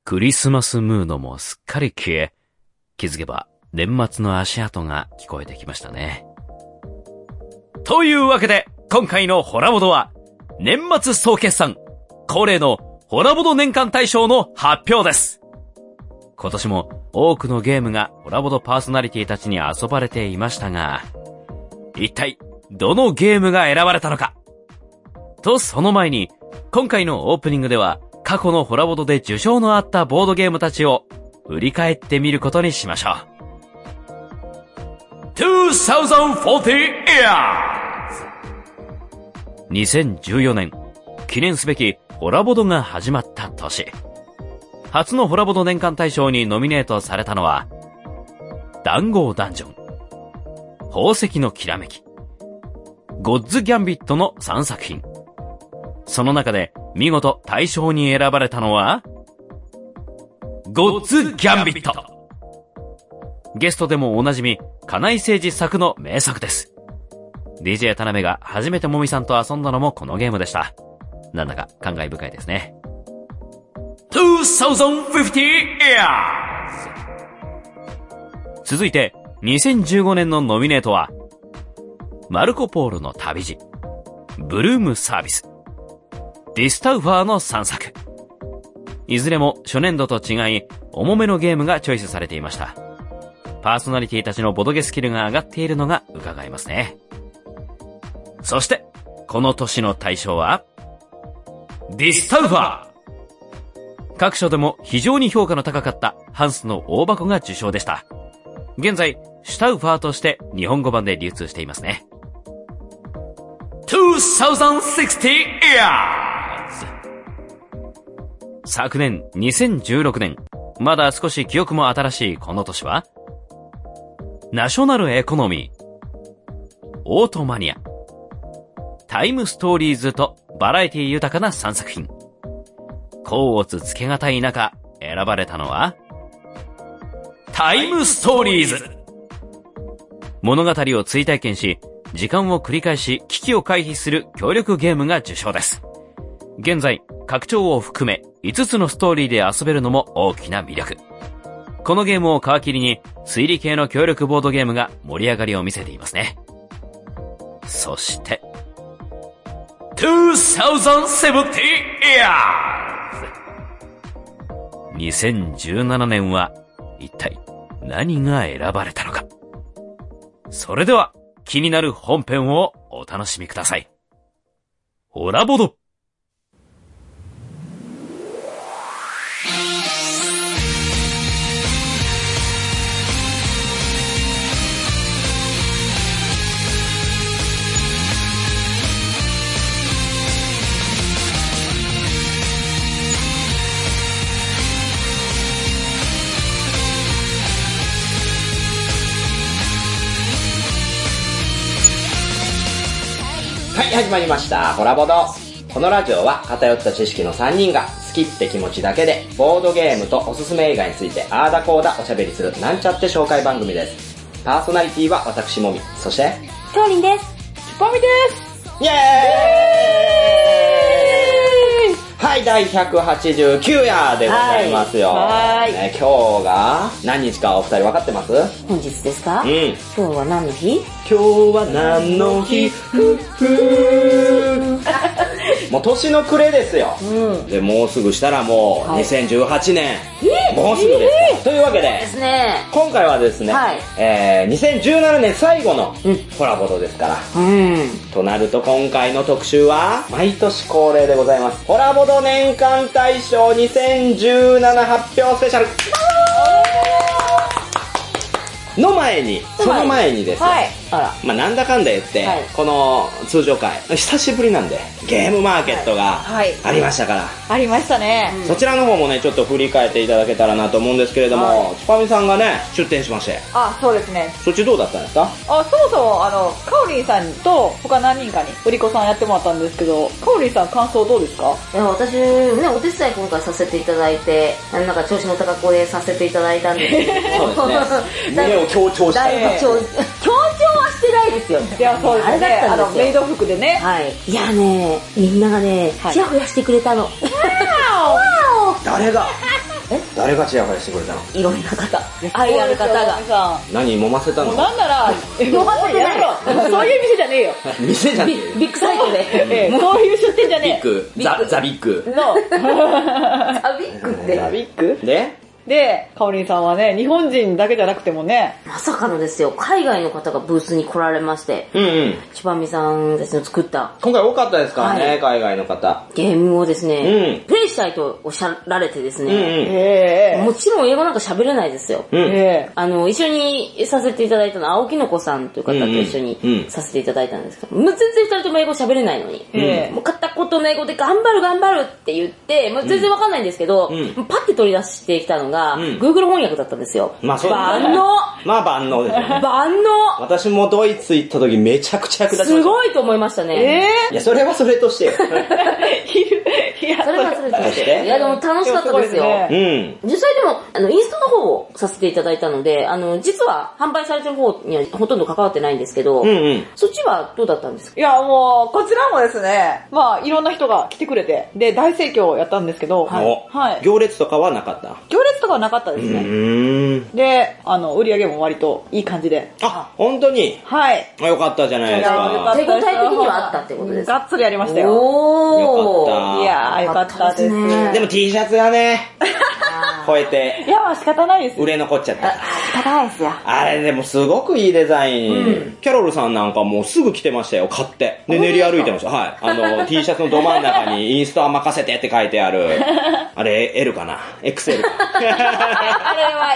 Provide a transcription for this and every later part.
クリスマスムードもすっかり消え、気づけば年末の足跡が聞こえてきましたね。というわけで、今回のホラボドは、年末総決算、恒例のホラボド年間大賞の発表です。今年も多くのゲームがホラボドパーソナリティたちに遊ばれていましたが、一体どのゲームが選ばれたのか。とその前に、今回のオープニングでは過去のホラボドで受賞のあったボードゲームたちを振り返ってみることにしましょう。2040 years! 2014年、記念すべきホラボドが始まった年。初のホラボド年間大賞にノミネートされたのは、談合ダンジョン、宝石のきらめき、ゴッズギャンビットの3作品。その中で見事大賞に選ばれたのは、ゴッズギャンビット。ゲストでもおなじみ、金井誠司作の名作です。DJ 田辺が初めてもみさんと遊んだのもこのゲームでした。なんだか感慨深いですね。2050 years! 続いて、2015年のノミネートは、マルコポーロの旅路、ブルームサービス、ディスタウファーの3作。いずれも初年度と違い、重めのゲームがチョイスされていました。パーソナリティたちのボドゲスキルが上がっているのが伺えますね。そして、この年の大賞は、ディスタウファー。各所でも非常に評価の高かったハンスの大箱が受賞でした。現在、シュタウファーとして日本語版で流通していますね。2060 years! 昨年2016年、まだ少し記憶も新しいこの年は、ナショナルエコノミー、オートマニア、タイムストーリーズとバラエティ豊かな3作品。甲乙つけがたい中、選ばれたのは、タイムストーリーズ。物語を追体験し、時間を繰り返し危機を回避する協力ゲームが受賞です。現在、拡張を含め5つのストーリーで遊べるのも大きな魅力。このゲームを皮切りに推理系の協力ボードゲームが盛り上がりを見せていますね。そして、2070 years!2017 年は一体何が選ばれたのか。それでは気になる本編をお楽しみください。ホラボド。 はい、始まりました。ホラボド。このラジオは偏った知識の3人が好きって気持ちだけでボードゲームとおすすめ映画についてあーだこーだおしゃべりするなんちゃって紹介番組です。パーソナリティは私もみ、そしてトーリンです。チュポミです。 イエーイはい、第189夜でございますよ。 はい。 ね、今日が何日かお二人分かってます？ 本日ですか？ うん。 今日は何の日？ 今日は何の日？ふふもう年の暮れですよ。 うん。 で、もうすぐしたらもう2018年。もうすぐですよ。というわけで、 ですね。 今回はですね、 はい。 2017年最後のコラボドですから。となると今回の特集は、毎年恒例でございます。コラボド年間大賞2017発表スペシャルの前に、その前にですね、 はい。あら。 まあなんだかんだ言って、 はいこの通常回、久しぶりなんで、ゲームマーケットがはいありましたから、 ありましたね。 そちらの方もね、ちょっと振り返っていただけたらなと思うんですけれども、 はいチュパミさんがね、出店しまして、 あ、そうですね。 そっちどうだったんですか？ あ、そもそも、カオリンさんと他何人かに売り子さんやってもらったんですけど、カオリンさん感想どうですか？ いや、私ね、お手伝い今回させていただいて、なんか調子の高子でさせていただいたんですけど、 そうですね。胸を強調して。 だいぶ強調はしてないですよ。 いや、そうですね。 あれだったんですよ。 メイド服でね。 はい。いやね、みんながね、 はいチヤホヤしてくれたの。 誰が？ 誰がチヤホヤしてくれたの？ いろんな方、愛ある方が。 何揉ませたの？ もうなんなら、 飲ませてないやめろそういう店じゃねえよ。 店じゃねえよ。 ビッグサイトで。 そういう出店じゃねえ。 ザビッグ。 の、 ザビッグって。 ザビッグで、 かおりんさんはね、日本人だけじゃなくてもね、 まさかのですよ、海外の方がブースに来られまして、千葉美さんたちの作った今回多かったですからね、海外の方。 ゲームをですね、プレイしたいとおっしゃられてですね、 もちろん英語なんか喋れないですよ。一緒にさせていただいたのは、青木の子さんという方と一緒にさせていただいたんですけど、もう全然二人とも英語喋れないのに、もう片言の英語で頑張るって言って、もう全然わかんないんですけど、パッて取り出してきたのが、Google 翻訳だったんですよ。 まあそう万能。 まあ万能ですよね。 万能。 私もドイツ行った時めちゃくちゃ役立ちました。 すごいと思いましたね。 いや、それはそれとしてよ。 それはそれとして。いや、でも楽しかったですよ。実際でも、インストの方をさせていただいたので、実は販売されてる方にはほとんど関わってないんですけど、そっちはどうだったんですか？ いや、もう、こちらもですね、まあ、いろんな人が来てくれて、で、大盛況やったんですけど、 行列とかはなかった？ 行列とかはなかったですね。で、売り上げも割といい感じで。 あ、本当に？ はい。 よかったじゃないですか。 手応え的にはあったってことですか？ がっつりやりましたよ。 よかった。 いやー、よかったですね。 でも T シャツがね、超えて。 いや、まあ仕方ないです。 売れ残っちゃった。 仕方ないですよ。 あれでもすごくいいデザイン。キャロルさんなんかもうすぐ着てましたよ、買って。で、練り歩いてました。はい。T シャツのど真ん中にインスタは任せてって書いてある。あれ、L かな ?XL か。 あれは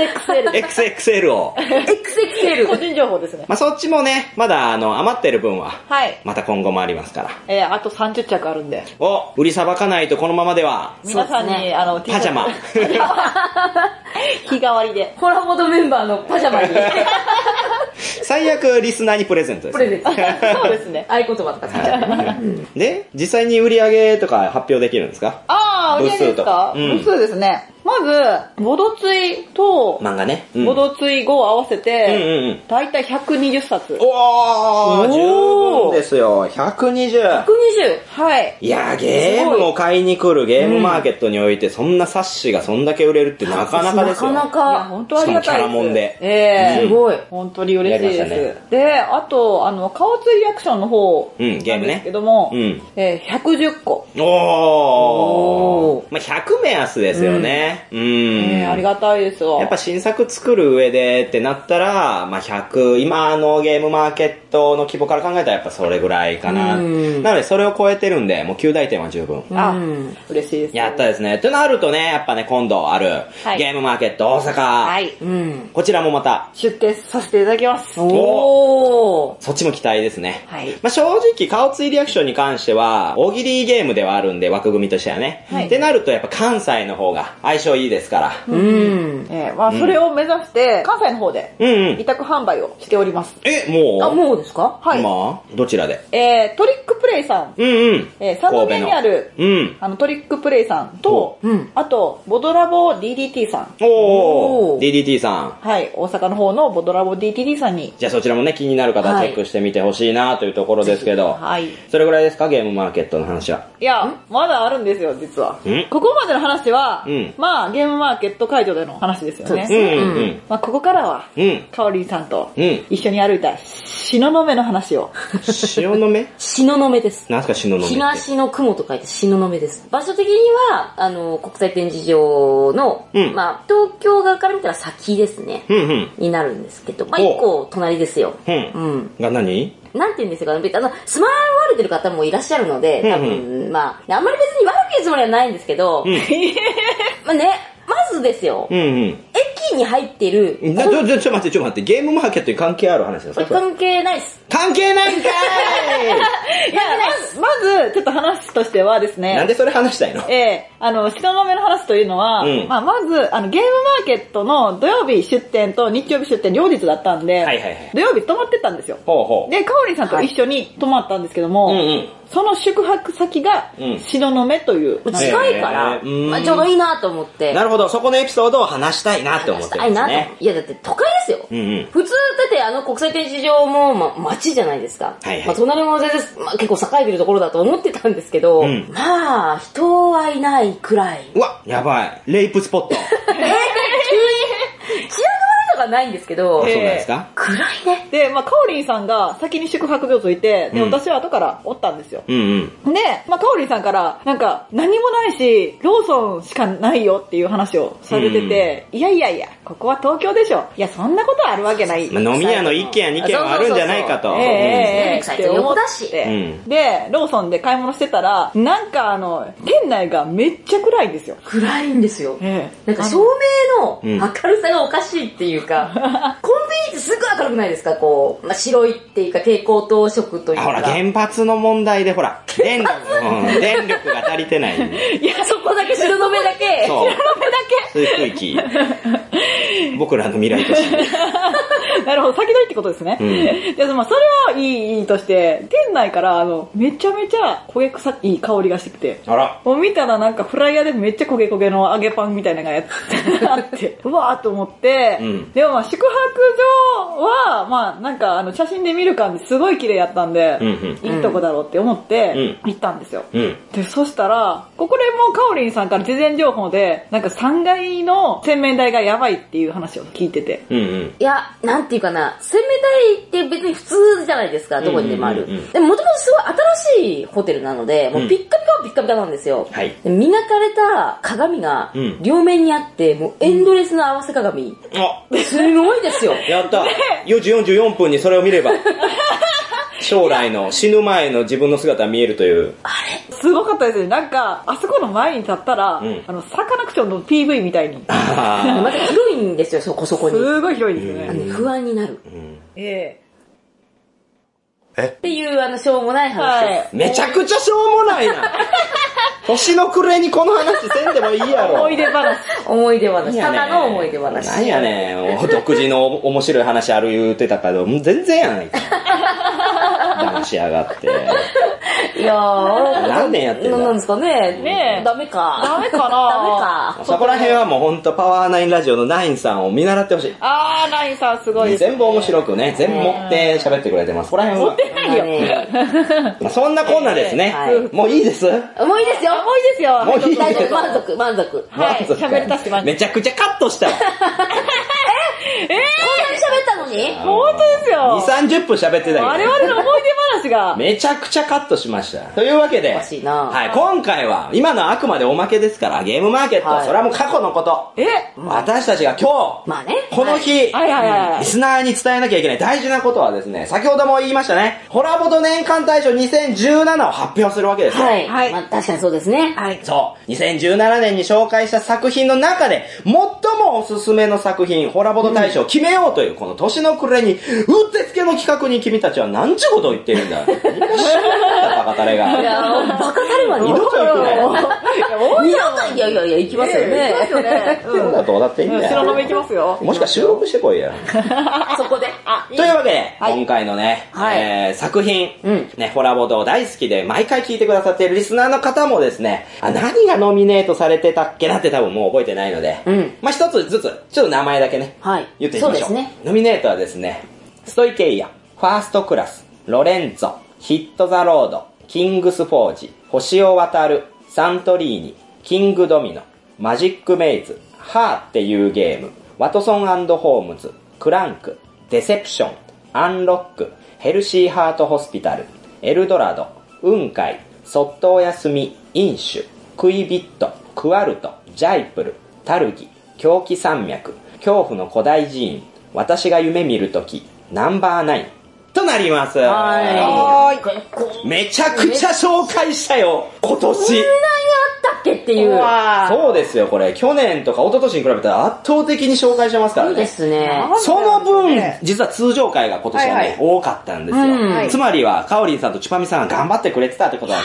XXL を。 XXL。 個人情報ですね。 まあそっちもね、まだ余ってる分は。 はい。 また今後もありますから。 あと30着あるんで。 売りさばかないとこのままでは。 皆さんに、 パジャマ。 日替わりで。 コラボドメンバーのパジャマに。 最悪リスナーにプレゼントです。 プレゼント。 そうですね。 合言葉とか使っちゃう。 で、実際に売り上げとか発表できるんですか？ 売り上げですか？部数ですね。まず、ボドツイと、 漫画ね。 ボドツイ5を合わせて、だいたい120冊。 おー、十分ですよ。120。 はい。 いや、ゲームを買いに来るゲームマーケットにおいて、そんな冊子がそんだけ売れるってなかなかですよ。 なかなか。 本当ありがたいです。 しかもキャラモンで。 すごい。 本当に嬉しいです。で、あと、顔ついリアクションの方なんですけども、110個。 おー。まあ、100目安ですよね。 ありがたいですわ。 やっぱ新作作る上でってなったら、まあ、100、今ゲームマーケットの規模から考えたらやっぱそれぐらいかな。なのでそれを超えてるんで、もう9大点は十分。 嬉しいです。 やったですね。となるとね、やっぱね、今度あるゲームマーケット大阪。こちらもまた出展させていただきます。 そっちも期待ですね。まあ、正直、顔ついリアクションに関しては、大喜利ゲームではあるんで、枠組みとしてはね。ってなるとやっぱ関西の方が相性いいですから。 まあそれを目指して、関西の方で、委託販売をしております。 もうですか？ はい。 どちらで？ トリックプレイさん。三宮にある、トリックプレイさんと、あと、ボドラボ DDT さん。 DDT さん。 はい。大阪の方のボドラボ DDT さんに。 じゃあそちらもね、気になる方はチェックしてみてほしいなというところですけど。はい。それぐらいですか、ゲームマーケットの話は。 いや、まだあるんですよ、実は。ここまでの話は、まあ、ゲームマーケット会場での話ですよね。まあ、ここからは、かおりんさんと一緒に歩いた東雲の話を。 東雲？ 東雲です。 何すか東雲って？ 東の雲と書いて東雲です。場所的には、国際展示場の、まあ、東京側から見たら先ですね。になるんですけど、まあ、一個隣ですよ。 が何？ なんて言うんですかね、住まわれてる方もいらっしゃるので、多分、まあ、あんまり別に悪く言うつもりはないんですけど、まあね、まずですよ、駅に入ってる。 ちょっと待って、ゲームマーケットに関係ある話ですか？ 関係ないっす。 関係ないんかいいや、まず、ちょっと話としてはですね。 なんでそれ話したいの？ 東雲の話というのは、まあ、まず、ゲームマーケットの土曜日出店と日曜日出店両日だったんで、土曜日泊まってたんですよ。で、かおりんさんと一緒に泊まったんですけども、 その宿泊先が、東雲という。 近いから、まあちょうどいいなと思って。 なるほど、そこのエピソードを話したいなって思ってるんですね。 いやだって都会ですよ。普通だって国際展示場も、街じゃないですか。まあ隣も全然、結構栄えてるところだと思ってたんですけど、まあ、人はいないくらい。 うわ、やばい。レイプスポット。 急に、治安が悪いとかないんですけど、 そうなんですか？ 暗いね。 で、まあ、かおりんさんが先に宿泊所ついて、で、私は後からおったんですよ。で、まあ、かおりんさんから、なんか、何もないし、ローソンしかないよっていう話をされてて、いや、ここは東京でしょ。いや、そんなことあるわけない。 まあ、飲み屋の1軒や2軒はあるんじゃないかと。 って思ったし。 で、ローソンで買い物してたら、なんか店内がめっちゃ暗いんですよ。 暗いんですよ。なんか照明の明るさがおかしいっていうか、コンビニってすぐ明るくないですか？こう、まあ、白いっていうか蛍光灯色というか。 ほら、原発の問題でほら、電力が足りてない。 いや、そこだけ、白目だけ。 白目だけ。空気。僕らの未来都市。 なるほど、先取りってことですね。で、まあ、それはいいとして、店内からめちゃめちゃ焦げ臭い香りがしてきて。 あら。 もう見たらなんかフライヤーでめっちゃ焦げ焦げの揚げパンみたいなのがやってあって、うわーと思って、でもまあ宿泊所は、まあなんか写真で見る感じすごい綺麗やったんで、いいとこだろうって思って行ったんですよ。で、そしたら、これもかおりんさんから事前情報で、なんか3階の洗面台がやばいっていう話を聞いてて。 いや、なんていうかな、洗面台って別に普通じゃないですか、どこにでもある。でももともとすごい新しいホテルなので、もうピッカピカなんですよ。で磨かれた鏡が両面にあって、もうエンドレスの合わせ鏡。すごいですよ。 やった。4時44分にそれを見れば。将来の死ぬ前の自分の姿が見えるという。 あれすごかったですね。なんか、あそこの前に立ったら、サカナクションの PV みたいに。 また広いんですよ、そこに。 すごい広いですね。 不安になる。っていうしょうもない話です。 めちゃくちゃしょうもないな。年の暮れにこの話せんでもいいやろ。 思い出話。 ただの思い出話。 なんやねん。独自の面白い話ある言うてたけど、全然やないか。騙しやがって。 いやー。 何年やってんだ。 なんですかね。ダメか。 ダメか。 そこら辺はもうほんとパワーナインラジオのナインさんを見習ってほしい。 ナインさんすごい。 全部面白くね、全部持って喋ってくれてます。ここら辺は。まあそんなこんなですね。もういいです。 もういいですよ。 もういいですよ。 満足。 喋りたしめちゃくちゃカットしたわ。 こんなに喋ったのに？ 本当ですよ。 2、30分喋ってたけど。 我々の思い出話が。 めちゃくちゃカットしました。というわけで、今回は、今のはあくまでおまけですから、ゲームマーケット、それはもう過去のこと。私たちが今日、この日、リスナーに伝えなきゃいけない大事なことはですね、先ほども言いましたね、ホラボド年間大賞2017を発表するわけですよ。 まあ確かにそうですね。 そう。2017年に紹介した作品の中で、最もおすすめの作品、ホラボド大賞を決めようという、この年の暮れに、うってつけの企画に君たちは何ちゅうことを言ってるんだ。バカタレが。 いやバカタレは二度と行くね。 いや、行きますよね。 そうだどうだっていいんだよ。 白飲み行きますよ。 もしくは収録してこいや。 そこで。 というわけで、今回のね、作品、ね、ホラボド大好きで毎回聞いてくださっているリスナーの方もですね、何がノミネートされてたっけなって多分もう覚えてないので、まあ一つずつ、ちょっと名前だけね、言ってみましょう。ノミネートはですね、ストイケイア、ファーストクラス、ロレンツォ、ヒットザロード、キングスフォージ、星を渡る、サントリーニ、キングドミノ、マジックメイズ、ハーっていうゲーム、ワトソン&ホームズ、クランク、デセプション、アンロック、ヘルシーハートホスピタル、エルドラド、雲海、そっとおやすみ、飲酒、クイビット、クワルト、ジャイプル、タルギ、狂気山脈、恐怖の古代寺院、私が夢見るとき、ナンバー9となります。めちゃくちゃ紹介したよ、今年。こんなにあったっけっていう。 そうですよ、これ。去年とか一昨年に比べたら圧倒的に紹介してますからね。 そうですね。 その分、実は通常回が今年はね、多かったんですよ。つまりは、かおりんさんとちぱみさんが頑張ってくれてたってことなんですね。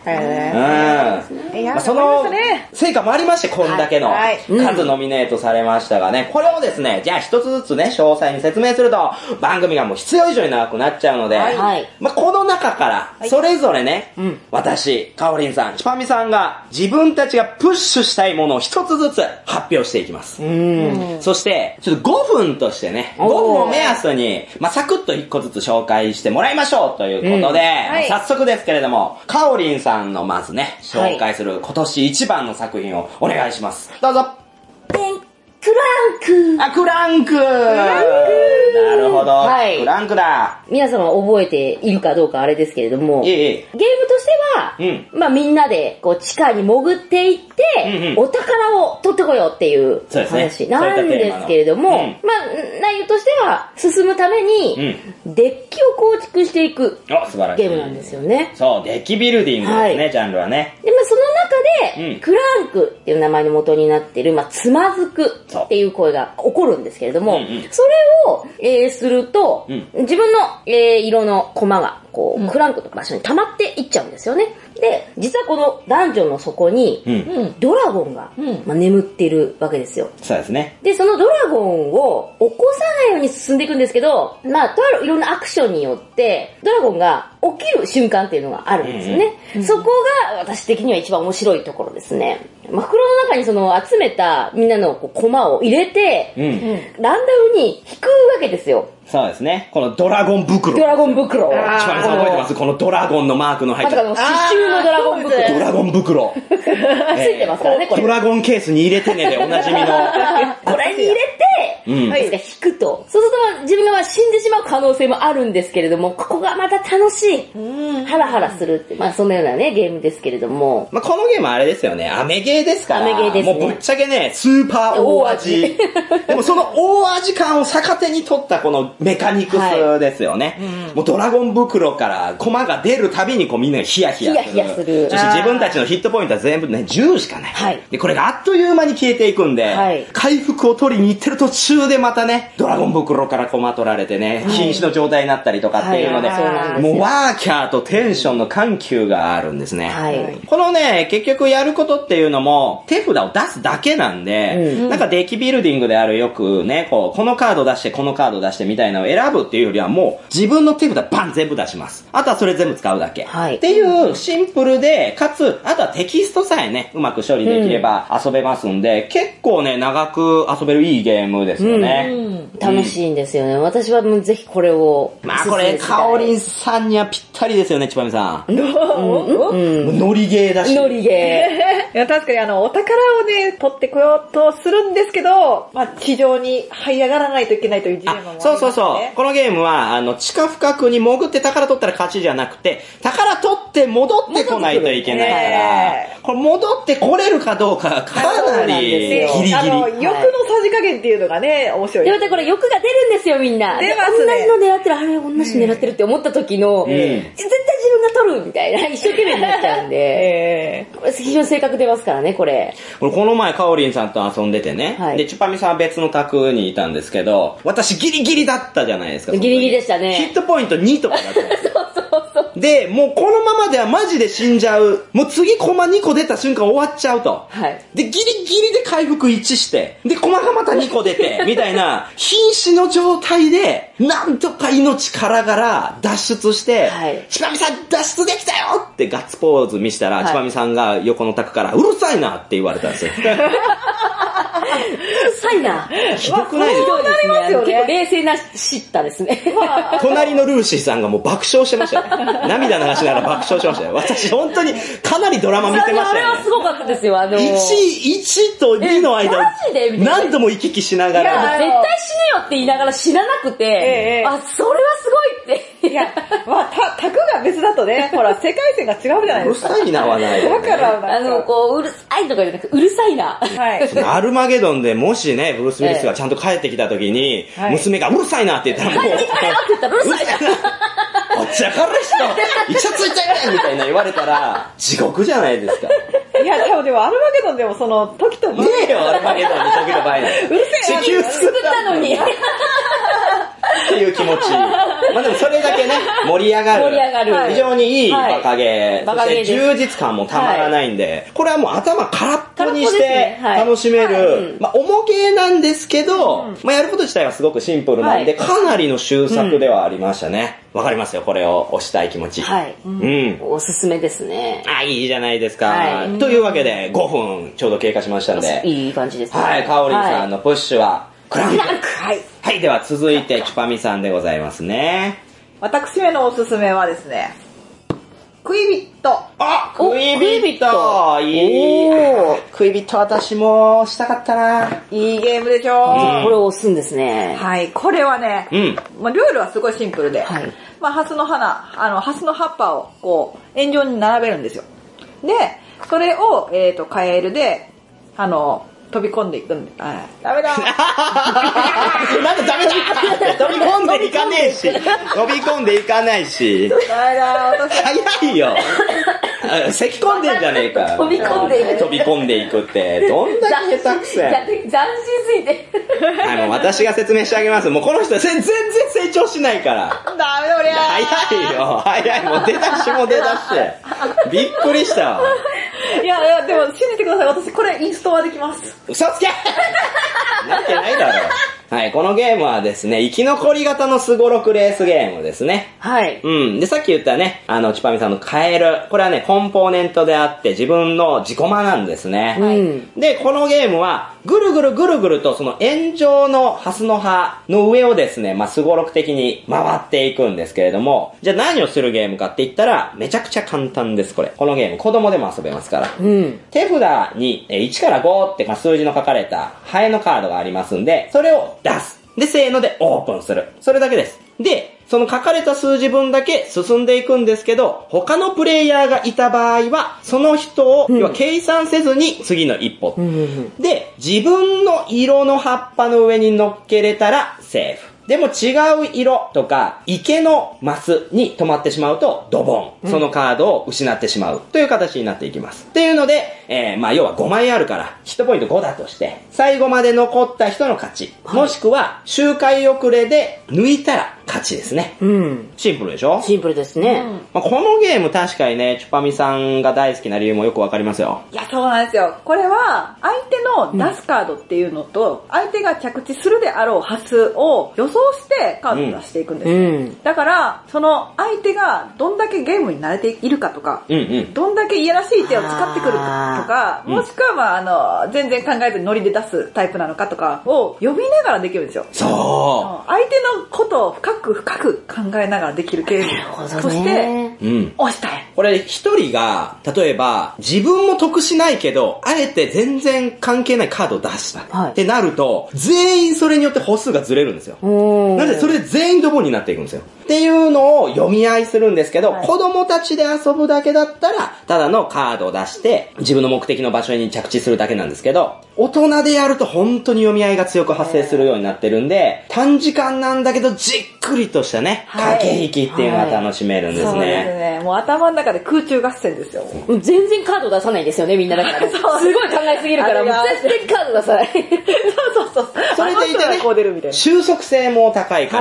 その成果もありまして、こんだけの数ノミネートされましたがね、これをですね、じゃあ一つずつね、詳細に説明すると、番組がもう必要以上に長くなっちゃうので、この中から、それぞれね、私、かおりんさん、ちぱみさんが、自分たちがプッシュしたいものを一つずつ発表していきます。そして、ちょっと5分としてね、5分を目安に、サクッと1個ずつ紹介してもらいましょうということで、早速ですけれども、かおりんさんのまずね、紹介する今年一番の作品をお願いします。どうぞ。 クランク。 クランク。なるほど。クランクだ。 皆様覚えているかどうかあれですけれども、ゲームとしては、みんなでこう地下に潜っていって、お宝を取ってこようっていう話なんですけれども、内容としては進むために、デッキを構築していくゲームなんですよね。 そう、デッキビルディングですね、ジャンルはね。 で、その中で、クランクっていう名前の元になっている、つまずくっていう声が起こるんですけれども、それを、すると、自分の、色のコマがこう、クランクの場所に溜まっていっちゃうんですよね。で、実はこのダンジョンの底に、ドラゴンが、眠っているわけですよ。 そうですね。 で、そのドラゴンを起こさないように進んでいくんですけど、とあるいろんなアクションによって、ドラゴンが起きる瞬間っていうのがあるんですよね。そこが私的には一番面白いところですね。袋の中にその集めたみんなのコマを入れて、ランダムに引くわけですよ。 そうですね。このドラゴン袋。 ドラゴン袋。 ちまみさん覚えてます？このドラゴンのマークの入った。 刺繍のドラゴン袋。 ドラゴン袋。 ついてますからね、これ。 ドラゴンケースに入れてねでおなじみの。 これに入れて、引くと。そうすると自分が死んでしまう可能性もあるんですけれども、ここがまた楽しい。ハラハラするって、そんなようなね、ゲームですけれども。 このゲームあれですよね、アメゲーですから。 アメゲーですね。 もうぶっちゃけね、スーパー大味。でもその大味感を逆手に取ったこのメカニクスですよね。もうドラゴン袋からコマが出るたびにこうみんながヒヤヒヤする。そして自分たちのヒットポイントは全部ね、10しかない。で、これがあっという間に消えていくんで、回復を取りに行ってる途中でまたね、ドラゴン袋からコマ取られてね、瀕死の状態になったりとかっていうので、もうワーキャーとテンションの緩急があるんですね。このね、結局やることっていうのも手札を出すだけなんで、なんかデッキビルディングであるよくね、このカード出してこのカード出してみたいなのを選ぶっていうよりはもう自分の手札バン全部出します。あとはそれ全部使うだけ。っていうシンプルで、かつ、あとはテキストさえね、うまく処理できれば遊べますんで、結構ね、長く遊べるいいゲームですよね。 楽しいんですよね。私はもうぜひこれを。 これ、かおりんさんにはぴったりですよね、ちぱみさん。ノリゲーだし。 ノリゲー。いや、確かにお宝をね、取ってこようとするんですけど、地上に這い上がらないといけないというジレンマもありますね。 そう。このゲームは、地下深くに潜って宝取ったら勝ちじゃなくて、宝取って戻ってこないといけないから、これ戻ってこれるかどうかかなりギリギリ。 欲のさじ加減っていうのがね、面白い。 でもこれ欲が出るんですよ、みんな。 出ますね。 同じの狙ってる、あれ同じ狙ってるって思った時の、絶対自分が取るみたいな、一生懸命になっちゃうんで、これ非常に性格出ますからね、これ。 この前、かおりんさんと遊んでてね、で、ちぱみさんは別の卓にいたんですけど、私ギリギリだったじゃないですか。 ギリギリでしたね。 ヒットポイント2とかだったんですよ。 そう。 で、もうこのままではマジで死んじゃう。もう次コマ2個出た瞬間終わっちゃうと。で、ギリギリで回復1して、で、コマがまた2個出て、みたいな、瀕死の状態で、なんとか命からがら脱出して、ちぱみさん脱出できたよってガッツポーズ見したら、ちぱみさんが横の卓から、うるさいなって言われたんですよ。 うるさいな。 ひどくないですか？ そうなりますよね。 結構冷静なシッタですね。 隣のルーシーさんがもう爆笑してましたよね。涙流しながら爆笑しましたよ。私本当にかなりドラマ見てましたよね。 あれはすごかったですよ。 1と2の間、何度も行き来しながら。 絶対死ぬよって言いながら死ななくて、それはすごいって。 いや、卓が別だとね、ほら、世界線が違うじゃないですか。 うるさいなはない、 だから、 うるさいとかじゃなくて、うるさいな。 アルマゲドンでもしね、ブルース・ウィリスがちゃんと帰ってきた時に、娘がうるさいなって言ったらもう、 帰ってきたよって言ったらうるさいな。 こっちらから人、イチャついてるみたいな言われたら、地獄じゃないですか。 いや、でもアルマゲドンでもその、時と場合。 ねえよ、アルマゲドンに時と場合。 うるせえな。 地球作ったのに。 いう気持ち。まあでもそれだけね、盛り上がる。 盛り上がる。 非常にいいバカゲー。 バカゲーです。 充実感もたまらないんで、これはもう頭空っぽにして楽しめる。まあ重ゲーなんですけど、まあやること自体はすごくシンプルなんで、かなりの秀作ではありましたね。わかりますよ、これを押したい気持ち。 はい。おすすめですね。 あ、いいじゃないですか。というわけで、5分ちょうど経過しましたんで。 いい感じですね。 はい、かおりんさんのプッシュは、クランク。 はい。 はい、では続いて、チュパミさんでございますね。 私めのおすすめはですね、クイビット。 あ、クイビットいい。クイビット私もしたかったな。 いいゲームでしょこれを押すんですね。 はい、これはね、まあ、ルールはすごいシンプルで、まあ、ハスの葉っぱをこう、円状に並べるんですよ。で、それを、カエルで、飛び込んでいくんで、ダメだなんでダメだ飛び込んでいかねえし、飛び込んでいかないし。 ダメだ私早いよ。咳込んでんじゃねえか。 飛び込んでいく。 飛び込んでいくって、どんだけ下手くせえ。 斬新すぎて。 はい、もう私が説明してあげます。もうこの人全然成長しないから。 ダメだ俺早いよ、早い。もう出だしも出だし。びっくりしたわ。 いや、でも信じてください。私これインストはできます。 嘘つけなってないだろ。はい、このゲームはですね、生き残り型のスゴロクレースゲームですね。 はい。 で、さっき言ったね、チュパミさんのカエル。これはね、コンポーネントであって自分の自己間なんですね。で、このゲームは、ぐるぐるとその円状のハスの葉の上をですね、まあ、スゴロク的に回っていくんですけれども、じゃあ何をするゲームかって言ったら、めちゃくちゃ簡単です、これ。このゲーム、子供でも遊べますから。手札に1から5って数字の書かれたハエのカードがありますんで、それを出す。で、せーのでオープンする。それだけです。で、その書かれた数字分だけ進んでいくんですけど、他のプレイヤーがいた場合は、その人を、要は計算せずに次の一歩。で、自分の色の葉っぱの上に乗っけれたらセーフ。でも違う色とか池のマスに止まってしまうとドボン。そのカードを失ってしまうという形になっていきます。っていうので、まあ要は5枚あるからヒットポイント5だとして最後まで残った人の勝ち。もしくは周回遅れで抜いたら勝ちですね。シンプルでしょ？ シンプルですね。 まあ、このゲーム確かにね、チュパミさんが大好きな理由もよくわかりますよ。 いや、そうなんですよ。これは相手の出すカードっていうのと、相手が着地するであろうハスを予想してカードを出していくんですよ。だから、その相手がどんだけゲームに慣れているかとか、どんだけいやらしい手を使ってくるかとか、もしくはまあ全然考えずにノリで出すタイプなのかとかを読みながらできるんですよ。 そう。 相手のことを深く考えながらできるゲームとして、押したい。 これ一人が、例えば自分も得しないけど、あえて全然関係ないカードを出した。ってなると、全員それによって歩数がずれるんですよ。なのでそれで全員ドボンになっていくんですよ。っていうのを読み合いするんですけど、子供たちで遊ぶだけだったら、ただのカードを出して、自分の目的の場所に着地するだけなんですけど、大人でやると本当に読み合いが強く発生するようになってるんで、短時間なんだけどじっくりとしたね、駆け引きっていうのが楽しめるんですね。 そうですね。もう頭の中で空中合戦ですよ。 全然カード出さないですよね、みんなだから。すごい考えすぎるから、もう全然カード出さない。 そう。 それでいてね、 こう出るみたいな。 収束性も高いから、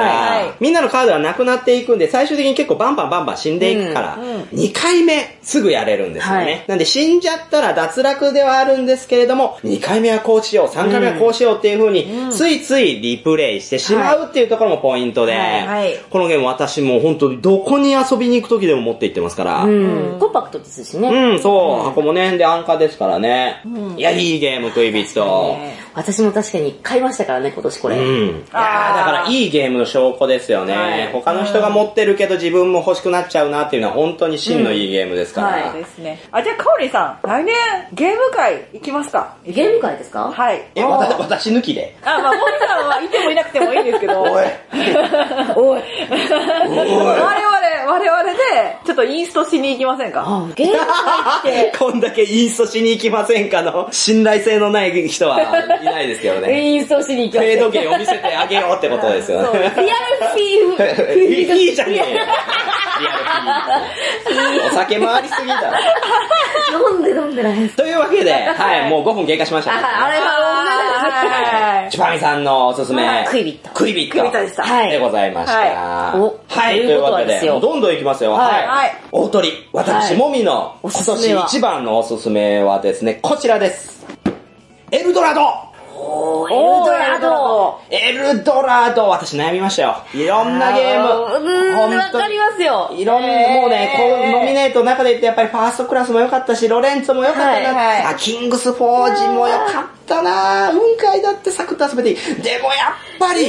みんなのカードがなくなっていくんで、最終的に結構バンバン死んでいくから、2回目すぐやれるんですよね。なんで死んじゃったら脱落ではあるんですけれども、2回目はこうしよう、3回目はこうしようっていう風に、ついついリプレイしてしまうっていうところもポイントで、このゲーム私も本当にどこに遊びに行く時でも持って行ってますから。 コンパクトですしね。 そう、箱もね、で安価ですからね。いや、いいゲーム、クイビット。 私も確かに買いましたからね、今年これ。 いやだからいいゲームの証拠ですよね。他の人が持ってるけど自分も欲しくなっちゃうなっていうのは本当に真のいいゲームですから。 はいですね。じゃあ、かおりさん、来年ゲーム会行きますか？ ゲーム会ですか？ はい。 私抜きで。 まあ、モンさんはいてもいなくてもいいんですけど。 おい。 我々で、ちょっとインストしに行きませんか？ ゲーム会って。 こんだけインストしに行きませんかの信頼性のない人はいないですけどね。 インストしに行きませんか？ フェードゲーを見せてあげようってことですよね。 リアルフィーいいじゃねえよ。リアルフィー。お酒回りすぎだろ。 飲んでないです。 というわけで、はい、もう5分経過しました。 あれはチチュパミさんのおすすめ。 クイビット。 クイビット。 クイビットでした。 はい。 でございました。 はい。 ということで、どんどんいきますよ。 はい。 大鳥、私、もみの今年一番のおすすめはですね、こちらです。エルドラド。エルドラド、私悩みましたよ。いろんなゲーム。 わかりますよ。 いろんな、もうね、このノミネートの中で言ってやっぱりファーストクラスも良かったし、ロレンツォも良かったな。キングスフォージも良かったな。雲海だってサクッと遊べていい。でもやっぱり。 わかります、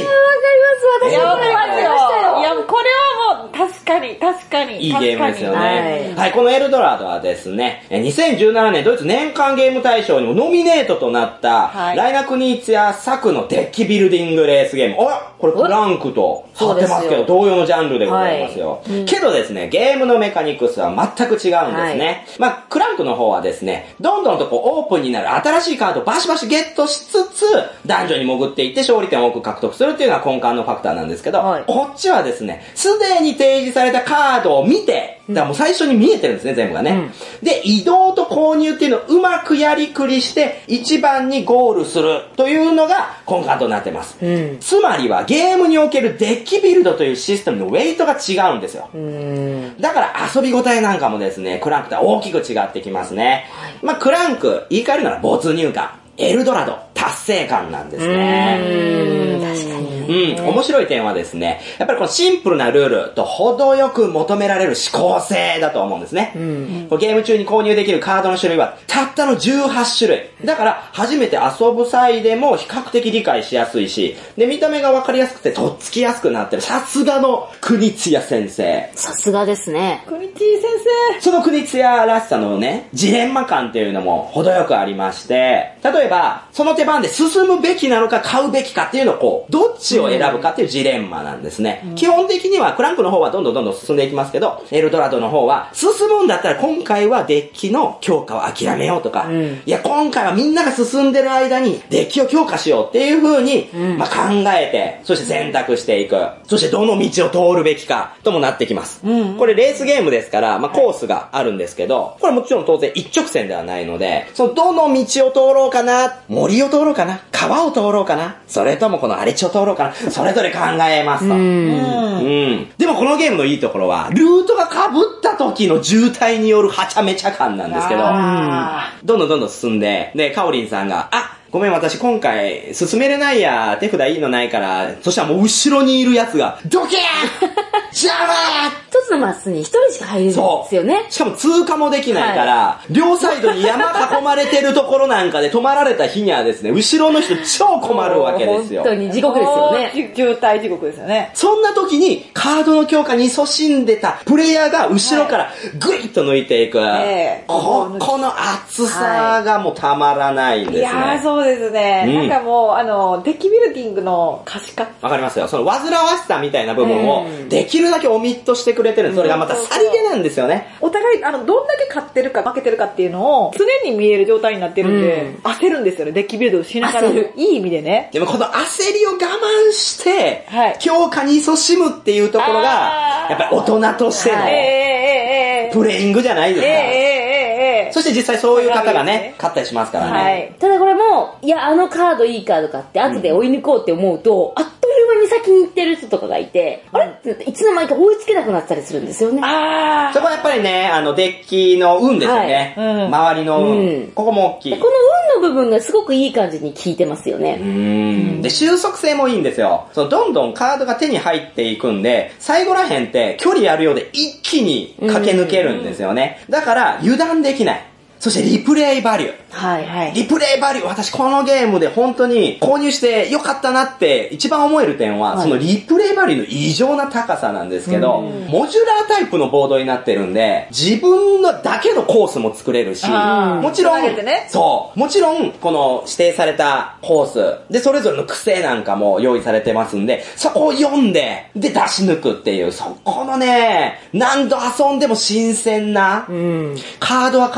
私もわかりましたよ。 いや、これはもう、確かに。 いいゲームですよね。はい、このエルドラドはですね、2017年ドイツ年間ゲーム大賞にもノミネートとなった、ライナ・クニーツヤ作のデッキビルディングレースゲーム。これクランクと変わってますけど、同様のジャンルでございますよ。けどですね、ゲームのメカニクスは全く違うんですね。クランクの方はですね、どんどんとオープンになる新しいカードをバシバシゲットしつつ、ダンジョンに潜っていって勝利点を多く獲得するっていうのが根幹のファクターなんですけど、こっちはですね、すでに提示されたカードを見て、だからもう最初に見えてるんですね、全部がね。で、移動と購入っていうのをうまくやりくりして、一番にゴールするというのが根幹となってます。つまりはゲームにおけるデッキビルドというシステムのウェイトが違うんですよ。だから遊び応えなんかもですね、クランクとは大きく違ってきますね。クランク、言い換えるなら没入感。エルドラド、達成感なんですね。 確かに。 面白い点はですね、やっぱりこのシンプルなルールと程よく求められる思考性だと思うんですね。ゲーム中に購入できるカードの種類はたったの18種類。だから初めて遊ぶ際でも比較的理解しやすいし、で、見た目がわかりやすくてとっつきやすくなってる。さすがのクニツヤ先生。 さすがですね。 クニツヤ先生。 そのクニツヤらしさのね、ジレンマ感っていうのも程よくありまして、例えば、その手番で進むべきなのか買うべきかっていうのをどっちを選ぶかっていうジレンマなんですね。基本的にはクランクの方はどんどん進んでいきますけど、エルドラドの方は進むんだったら今回はデッキの強化を諦めようとか、いや今回はみんなが進んでる間にデッキを強化しようっていう風に、考えて、そして選択していく。そしてどの道を通るべきかともなってきます。これレースゲームですから、コースがあるんですけど、これもちろん当然一直線ではないので、そのどの道を通ろうかな、森を通ろうかな、川を通ろうかな、それともこの荒れ地を通ろうかな、それぞれ考えますと。でもこのゲームのいいところは、ルートが被った時の渋滞によるはちゃめちゃ感なんですけど、どんどん進んで、で、カオリンさんが、ごめん私今回進めれないや、手札いいのないから、そしたらもう後ろにいるやつが、ドキャー邪魔一つのマスに一人しか入れるんですよね。 しかも通過もできないから、両サイドに山囲まれてるところなんかで止まられた日にはですね、後ろの人超困るわけですよ。 本当に地獄ですよね。 渋滞地獄ですよね。 そんな時にカードの強化に勤しんでたプレイヤーが後ろからグイッと抜いていく。この熱さがもうたまらないんですね。 いやーそうですね。なんかもう、デッキビルディングの可視化。 わかりますよ。その煩わしさみたいな部分をできるだけオミットしてくれてる。それがまたさりげなんですよね。 お互い、どんだけ勝ってるか負けてるかっていうのを常に見える状態になってるんで、焦るんですよね。デッキビルドをしながら。いい意味でね。 でもこの焦りを我慢して、強化に勤しむっていうところが、やっぱり大人としてのプレイングじゃないですか。そして実際そういう方がね、勝ったりしますからね。 ただこれも、いや、カードいいカードかって後で追い抜こうって思うと、あっという間に先に行ってる人とかがいて、あれっていつの間にか追いつけなくなったりするんですよね。 そこはやっぱりね、デッキの運ですよね。周りの運。ここも大きい。 この運の部分がすごくいい感じに効いてますよね。 で、収束性もいいんですよ。どんどんカードが手に入っていくんで、最後らへんって距離あるようで一気に駆け抜けるんですよね。だから油断できない。そしてリプレイバリュー。リプレイバリュー、私このゲームで本当に購入してよかったなって一番思える点は、そのリプレイバリューの異常な高さなんですけど、モジュラータイプのボードになってるんで、自分のだけのコースも作れるし、もちろん、もちろんこの指定されたコースでそれぞれの癖なんかも用意されてますんで、そこを読んで、で出し抜くっていう、そこのね、何度遊んでも新鮮な、カードは変わらない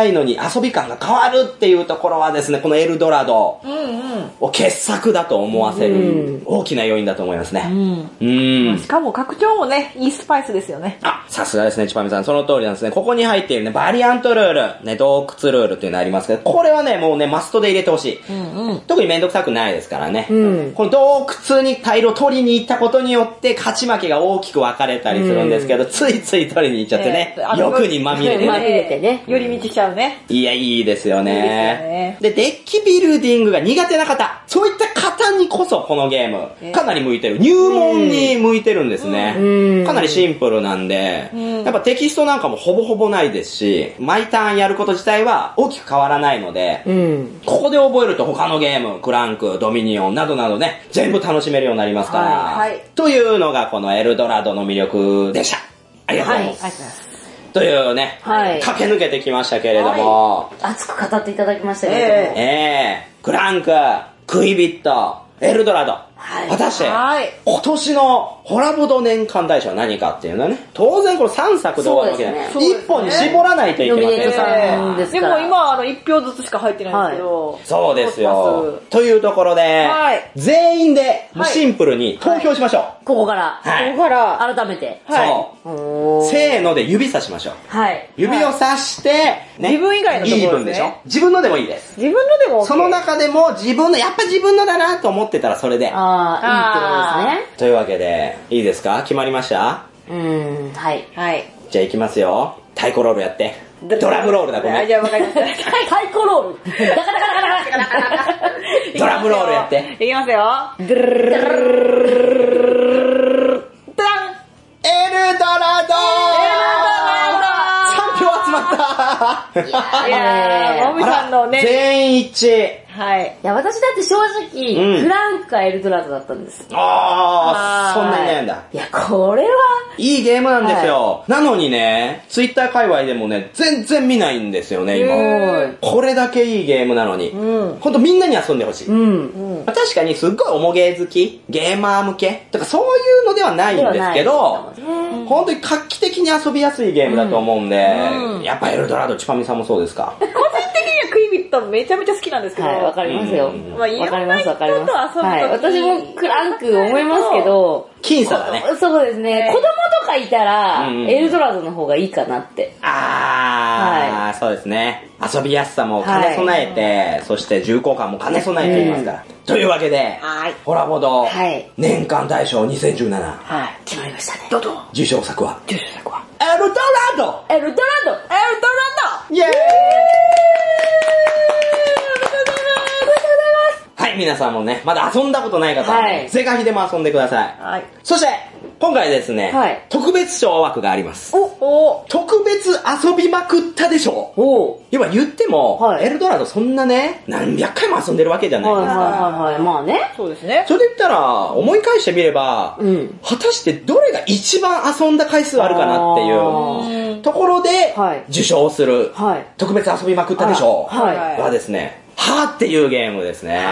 ないのに遊び感が変わるっていうところはですね、このエルドラドを傑作だと思わせる大きな要因だと思いますね。 しかも拡張もね、いいスパイスですよね。 あ、さすがですね、ちぱみさん。その通りなんですね。ここに入っているね、バリアントルール、ね、洞窟ルールっていうのありますけど、これはね、もうね、マストで入れてほしい。特にめんどくさくないですからね。この洞窟にタイルを取りに行ったことによって、勝ち負けが大きく分かれたりするんですけど、ついつい取りに行っちゃってね、欲にまみれてね。 寄り道しちゃうね。 いや、いいですよね。で、デッキビルディングが苦手な方、そういった方にこそこのゲーム、かなり向いてる。入門に向いてるんですね。かなりシンプルなんで、やっぱテキストなんかもほぼほぼないですし、毎ターンやること自体は大きく変わらないので、ここで覚えると他のゲーム、クランク、ドミニオンなどなどね、全部楽しめるようになりますから、というのがこのエルドラドの魅力でした。ありがとうございます。というね、駆け抜けてきましたけれども、 熱く語っていただきましたけれども、 クランク、クイビット、エルドラド、果たして、今年のホラボド年間大賞は何かっていうのはね、当然これ3作で終わるわけじゃない。1本に絞らないといけません。 でも今1票ずつしか入ってないんですけど。 そうですよ。というところで、全員でシンプルに投票しましょう。 ここから。改めて。 そう。せーので指さしましょう。指をさして、 自分以外のところですね。 イーブンでしょ。自分のでもいいです。 自分のでも OK。 その中でも自分の、やっぱ自分のだなと思ってたらそれで。 いいってことですね。 というわけで、いいですか？決まりました？ はい。 じゃあ行きますよ。太鼓ロールやって。ドラムロールだ、ごめん。 じゃあ分かりました。 太鼓ロール。ダカダカダカダカダカ。 ドラムロールやって。 いきますよ。ドゥルルルルルダン！ エルドラド！3票集まった！ いやー、もみさんのね。 全員一致。 いや、私だって正直、クランクかエルドラドだったんです。 そんなに悩んだ。 いや、これは。 いいゲームなんですよ。なのにね、ツイッター界隈でもね、全然見ないんですよね、今。これだけいいゲームなのに。ほんとみんなに遊んでほしい。確かにすっごい重ゲー好き、ゲーマー向けとかそういうのではないんですけど、本当に画期的に遊びやすいゲームだと思うんで、やっぱエルドラド、チパミさんもそうですか？ 個人的にはクイビットめちゃめちゃ好きなんですけど。 わかりますよ。わかります。私もクランク思いますけど、 僅差だね。 そうですね。子供とかいたら、エルドラドの方がいいかなって。 そうですね。遊びやすさも兼ね備えて、そして重厚感も兼ね備えていますから。というわけで、ホラボド、年間大賞2017。 決まりましたね。どうぞ。 受賞作はエルドラドイェーイ！皆さんもね、まだ遊んだことない方は、是が非でも遊んでください。そして、今回ですね、特別賞枠があります。特別遊びまくったでしょ。要は言っても、エルドラドそんなね、何百回も遊んでるわけじゃないですか。 まあね。 そうですね。 それで言ったら、思い返してみれば、果たしてどれが一番遊んだ回数あるかなっていうところで、受賞する、特別遊びまくったでしょはですね、はーっていうゲームですね。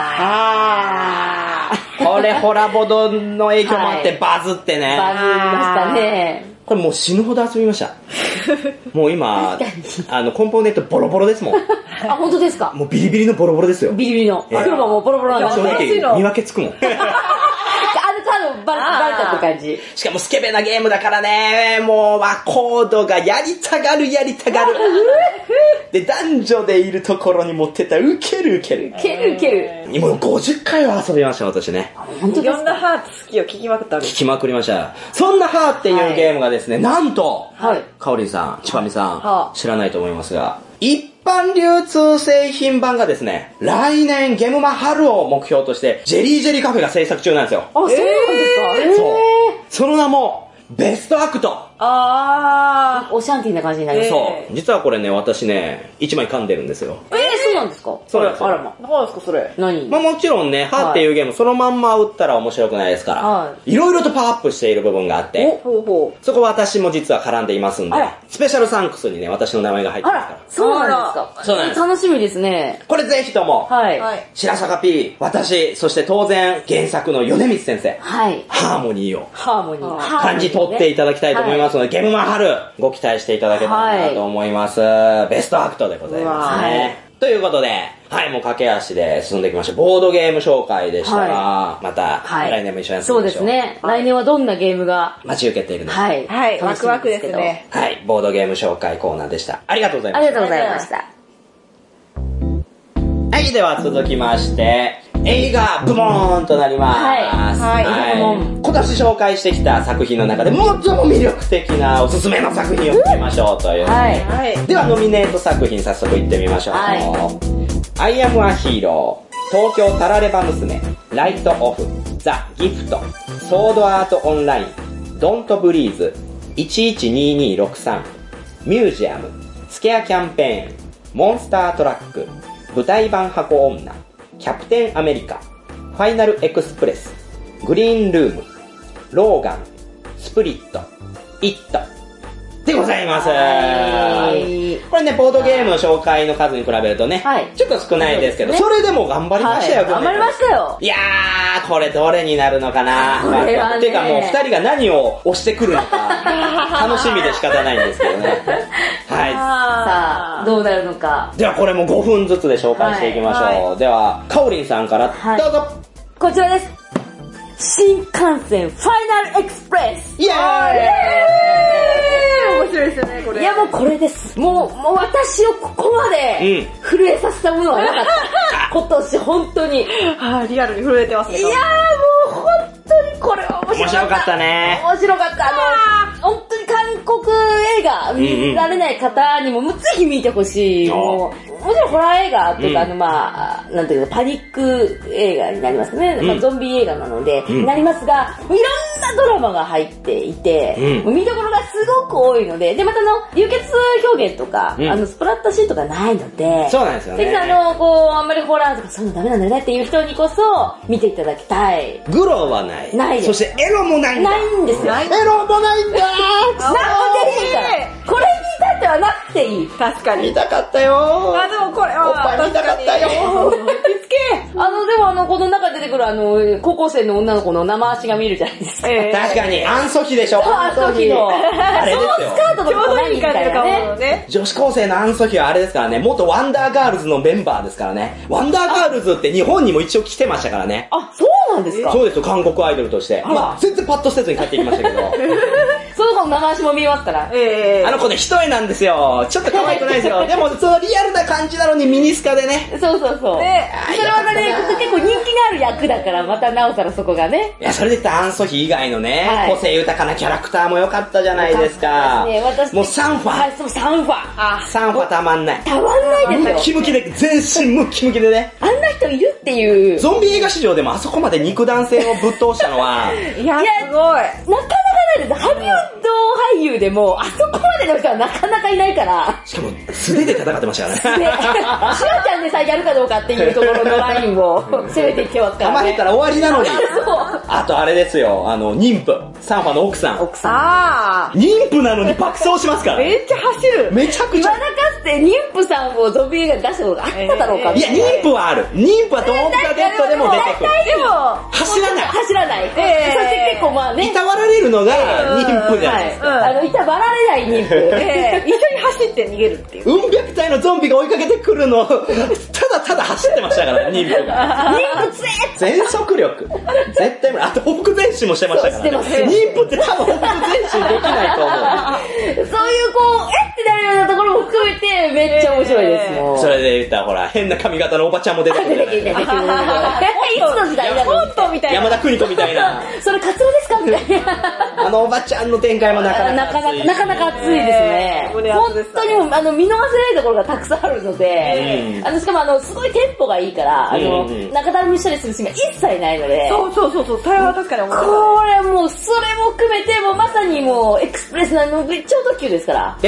これホラボドの影響もあってバズってね。 バズりましたね。 これもう死ぬほど遊びました。もう今、コンポーネントボロボロですもん。 あ、本当ですか？ もうビリビリのボロボロですよ。 ビリビリの。黒がもうボロボロなん正直見分けつくもん。 バレたって感じ。 しかもスケベなゲームだからね、もうコードがやりたがる。で、男女でいるところに持ってったらウケる。もう50回は遊びました、私ね。 いろんなハーツ好きを聞きまくったわけです。 聞きまくりました。そんなハーっていうゲームがですね、なんと、かおりんさん、ちぱみさん、知らないと思いますが、一般流通製品版がですね、来年ゲームマ春を目標として、ジェリーカフェが制作中なんですよ。 そうなんですか？ そう。その名も、ベストアクト。 オシャンティーな感じになります。 そう。実はこれね、私ね、1枚噛んでるんですよ。 そうそうなんですか？ そうなんですよ。 あらま。何ですかそれ？ 何？ まあもちろんね、歯っていうゲームそのまんま打ったら面白くないですから、いろいろとパワーアップしている部分があって、そこ私も実は絡んでいますんで、スペシャルサンクスにね、私の名前が入ってますから。 そうなんですか？ そうなんです。 楽しみですね。 これぜひとも、白坂 P、私、そして当然原作の米光先生、ハーモニーを感じ取っていただきたいと思いますので、ゲームマン春、ご期待していただけたらなと思います。ベストアクトでございますね。ということで、もう駆け足で進んでいきましょう。ボードゲーム紹介でしたが、また来年も一緒にやっていきましょう。 そうですね。来年はどんなゲームが待ち受けているのか。 はい、ワクワクですね。 はい、ボードゲーム紹介コーナーでした。ありがとうございました。 ありがとうございました。 はい、では続きまして、映画部門となります。今年紹介してきた作品の中で最も魅力的なおすすめの作品を見てみましょうという。ではノミネート作品早速いってみましょう。I am a Hero、東京タラレバ娘、ライトオフ、ザ・ギフト、ソードアートオンライン、ドントブリーズ、112263、ミュージアム、スケアキャンペーン、モンスタートラック、舞台版箱女、キャプテンアメリカ、ファイナルエクスプレス、グリーンルーム、ローガン、スプリット、イットでございます。これね、ボードゲームの紹介の数に比べるとね、ちょっと少ないですけど、それでも頑張りましたよ、 頑張りましたよ。 いやー、これどれになるのかな。てかもう二人が何を押してくるのか、楽しみで仕方ないんですけどね。さあ、どうなるのか。 ではこれも5分ずつで紹介していきましょう。では、かおりんさんからどうぞ。 こちらです。新幹線ファイナルエクスプレス。 イエーイ面白いですよね、これ。 いやもうこれです。もう私をここまで震えさせたものはなかった。今年本当に。 リアルに震えてますね。 いやーもう本当にこれは面白かった。 ね。 面白かった。本当に韓国映画見られない方にもぜひ見てほしい。もちろんホラー映画とかなんていうかパニック映画になりますね。ゾンビ映画なので、なりますが、いろんなドラマが入っていて、見どころがすごく多いので、で、また流血表現とか、スプラッタシーンとかないので、 そうなんですよね。 ぜひあんまりホラーとかそういうのダメなんだよねっていう人にこそ見ていただきたい。 グロはない。 ないです。 そしてエロもないんだ。 ないんですよ。 エロもないんだ。 なくていいから。これに至ってはなくていい。 確かに。 見たかったよ。 でもこれは。 おっぱい見たかったよ。 でもこの中で出てくる高校生の女の子の生足が見るじゃないですか。 確かに、アンソヒでしょ。 アンソヒの。 あれですよ。 スカートのちょうどいい感じかもね。 女子高生のアンソヒはあれですからね、元ワンダーガールズのメンバーですからね。ワンダーガールズって日本にも一応来てましたからね。 あ、そうなんですか？ そうですよ、韓国アイドルとして。全然パッとせずに帰ってきましたけど。 その子の生足も見えますから。 あの子ね、一重なんですよ。ちょっと可愛くないですよ。でも、そのリアルな感じなのにミニスカでね。 そう。それはね、結構人気のある役だから、またなおさらそこがね。 いや、それで言ったらアンソヒ以外のね、個性豊かなキャラクターも良かったじゃないですか。もうサンファ。 そう、サンファ。 サンファたまんない。 たまんないですよ。 ムキムキで、全身ムキムキでね。 あんな人いるっていう。 ゾンビ映画史上でもあそこまで肉弾性をぶっ通したのは、 いや、すごい。 なかなかないです。ハリウッド俳優でも、あそこまでの人はなかなかいないから。 しかも、素手で戦ってましたからね。 シュワちゃんでさえやるかどうかっていうところのラインを攻めていってますからね。 玉減ったら終わりなのに。あとあれですよ、妊婦。サンファの奥さん。妊婦なのに爆走しますから。 めっちゃ走る。 めちゃくちゃ。 まだかつて妊婦さんをゾンビ映画に出したことがあっただろうか。 いや、妊婦はある。妊婦はドーンカデットでも出てくる。 でも、 走らない。 走らない。そして結構まあね。 いたわられるのが妊婦じゃないですか。 いたわられない妊婦。 一緒に走って逃げるっていう。 うん百体のゾンビが追いかけてくるの、ただただ走ってましたから、妊婦が。 妊婦全速力。絶対無理。あと、ほふく前進もしてましたからね。妊婦って多分ほふく前進できないと思う。 そういうってなるようなところも含めて、めっちゃ面白いですもん。 それで言ったらほら、変な髪型のおばちゃんも出てくるじゃないですか。 いつの時代だろう。 山田邦子みたいな。 それカツオですかみたいな。 あのおばちゃんの展開もなかなか熱い。 なかなか熱いですね。本当にも見逃せないところがたくさんあるので、しかもすごいテンポがいいから、中だるみしたりするシーンが一切ないので。 そう。それは確かに思う。 これもう、それも含めて、もうまさにもう、エクスプレスなの超特急ですから。 電車の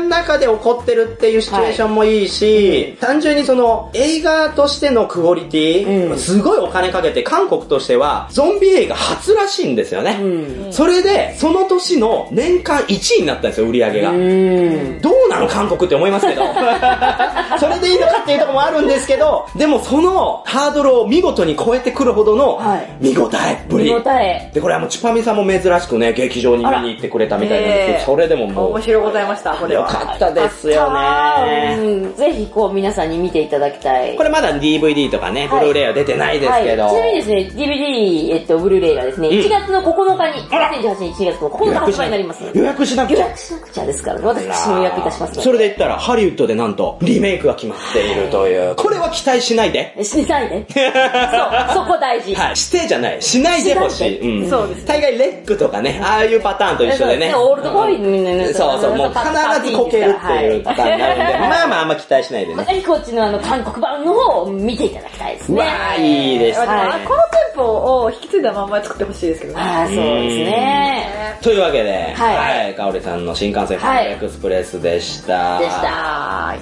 中で起こってるっていうシチュエーションもいいし、単純にその映画としてのクオリティ、すごいお金かけて韓国としてはゾンビ映画初らしいんですよね。それで、その年の年間1位になったんですよ、売り上げが。どうなの韓国って思いますけど。それでいいのかっていうところもあるんですけど、でもそのハードルを見事に超えてくるほどの見応えっぷり。で、これはもうチュパミさんも珍しくね、劇場に見に行ってくれたみたいなんですけど、それでももう。 面白ございました、これは。 よかったですよね。 ぜひこう皆さんに見ていただきたい。 これまだ DVD とかね、ブルーレイは出てないですけど。 ちなみにですね、DVD、ブルーレイがですね、1月の9日に、2018年1月の9日発売になりますので。 予約しなくちゃ。 予約しなくちゃですからね。私も予約いたしますので。 それで言ったら、ハリウッドでなんと、リメイクが決まっているという。これは期待しないで。 しないで。そう、そこ大事。 はい、してじゃない。しないでほしい。 そうです。 大概レックとかね、ああいうパターンと一緒でね。 オールドボーイみたいな。 そうそう、もう必ずこけるっていうパターンになるんで、まあまああんま期待しないでね。 ぜひこっちの韓国版の方を見ていただきたいですね。 わー、いいですね。 このテンポを引き継いだまんま作ってほしいですけどね。 そうですね。 というわけで、はい、かおりさんの新幹線ファミエクスプレスでした。 はい、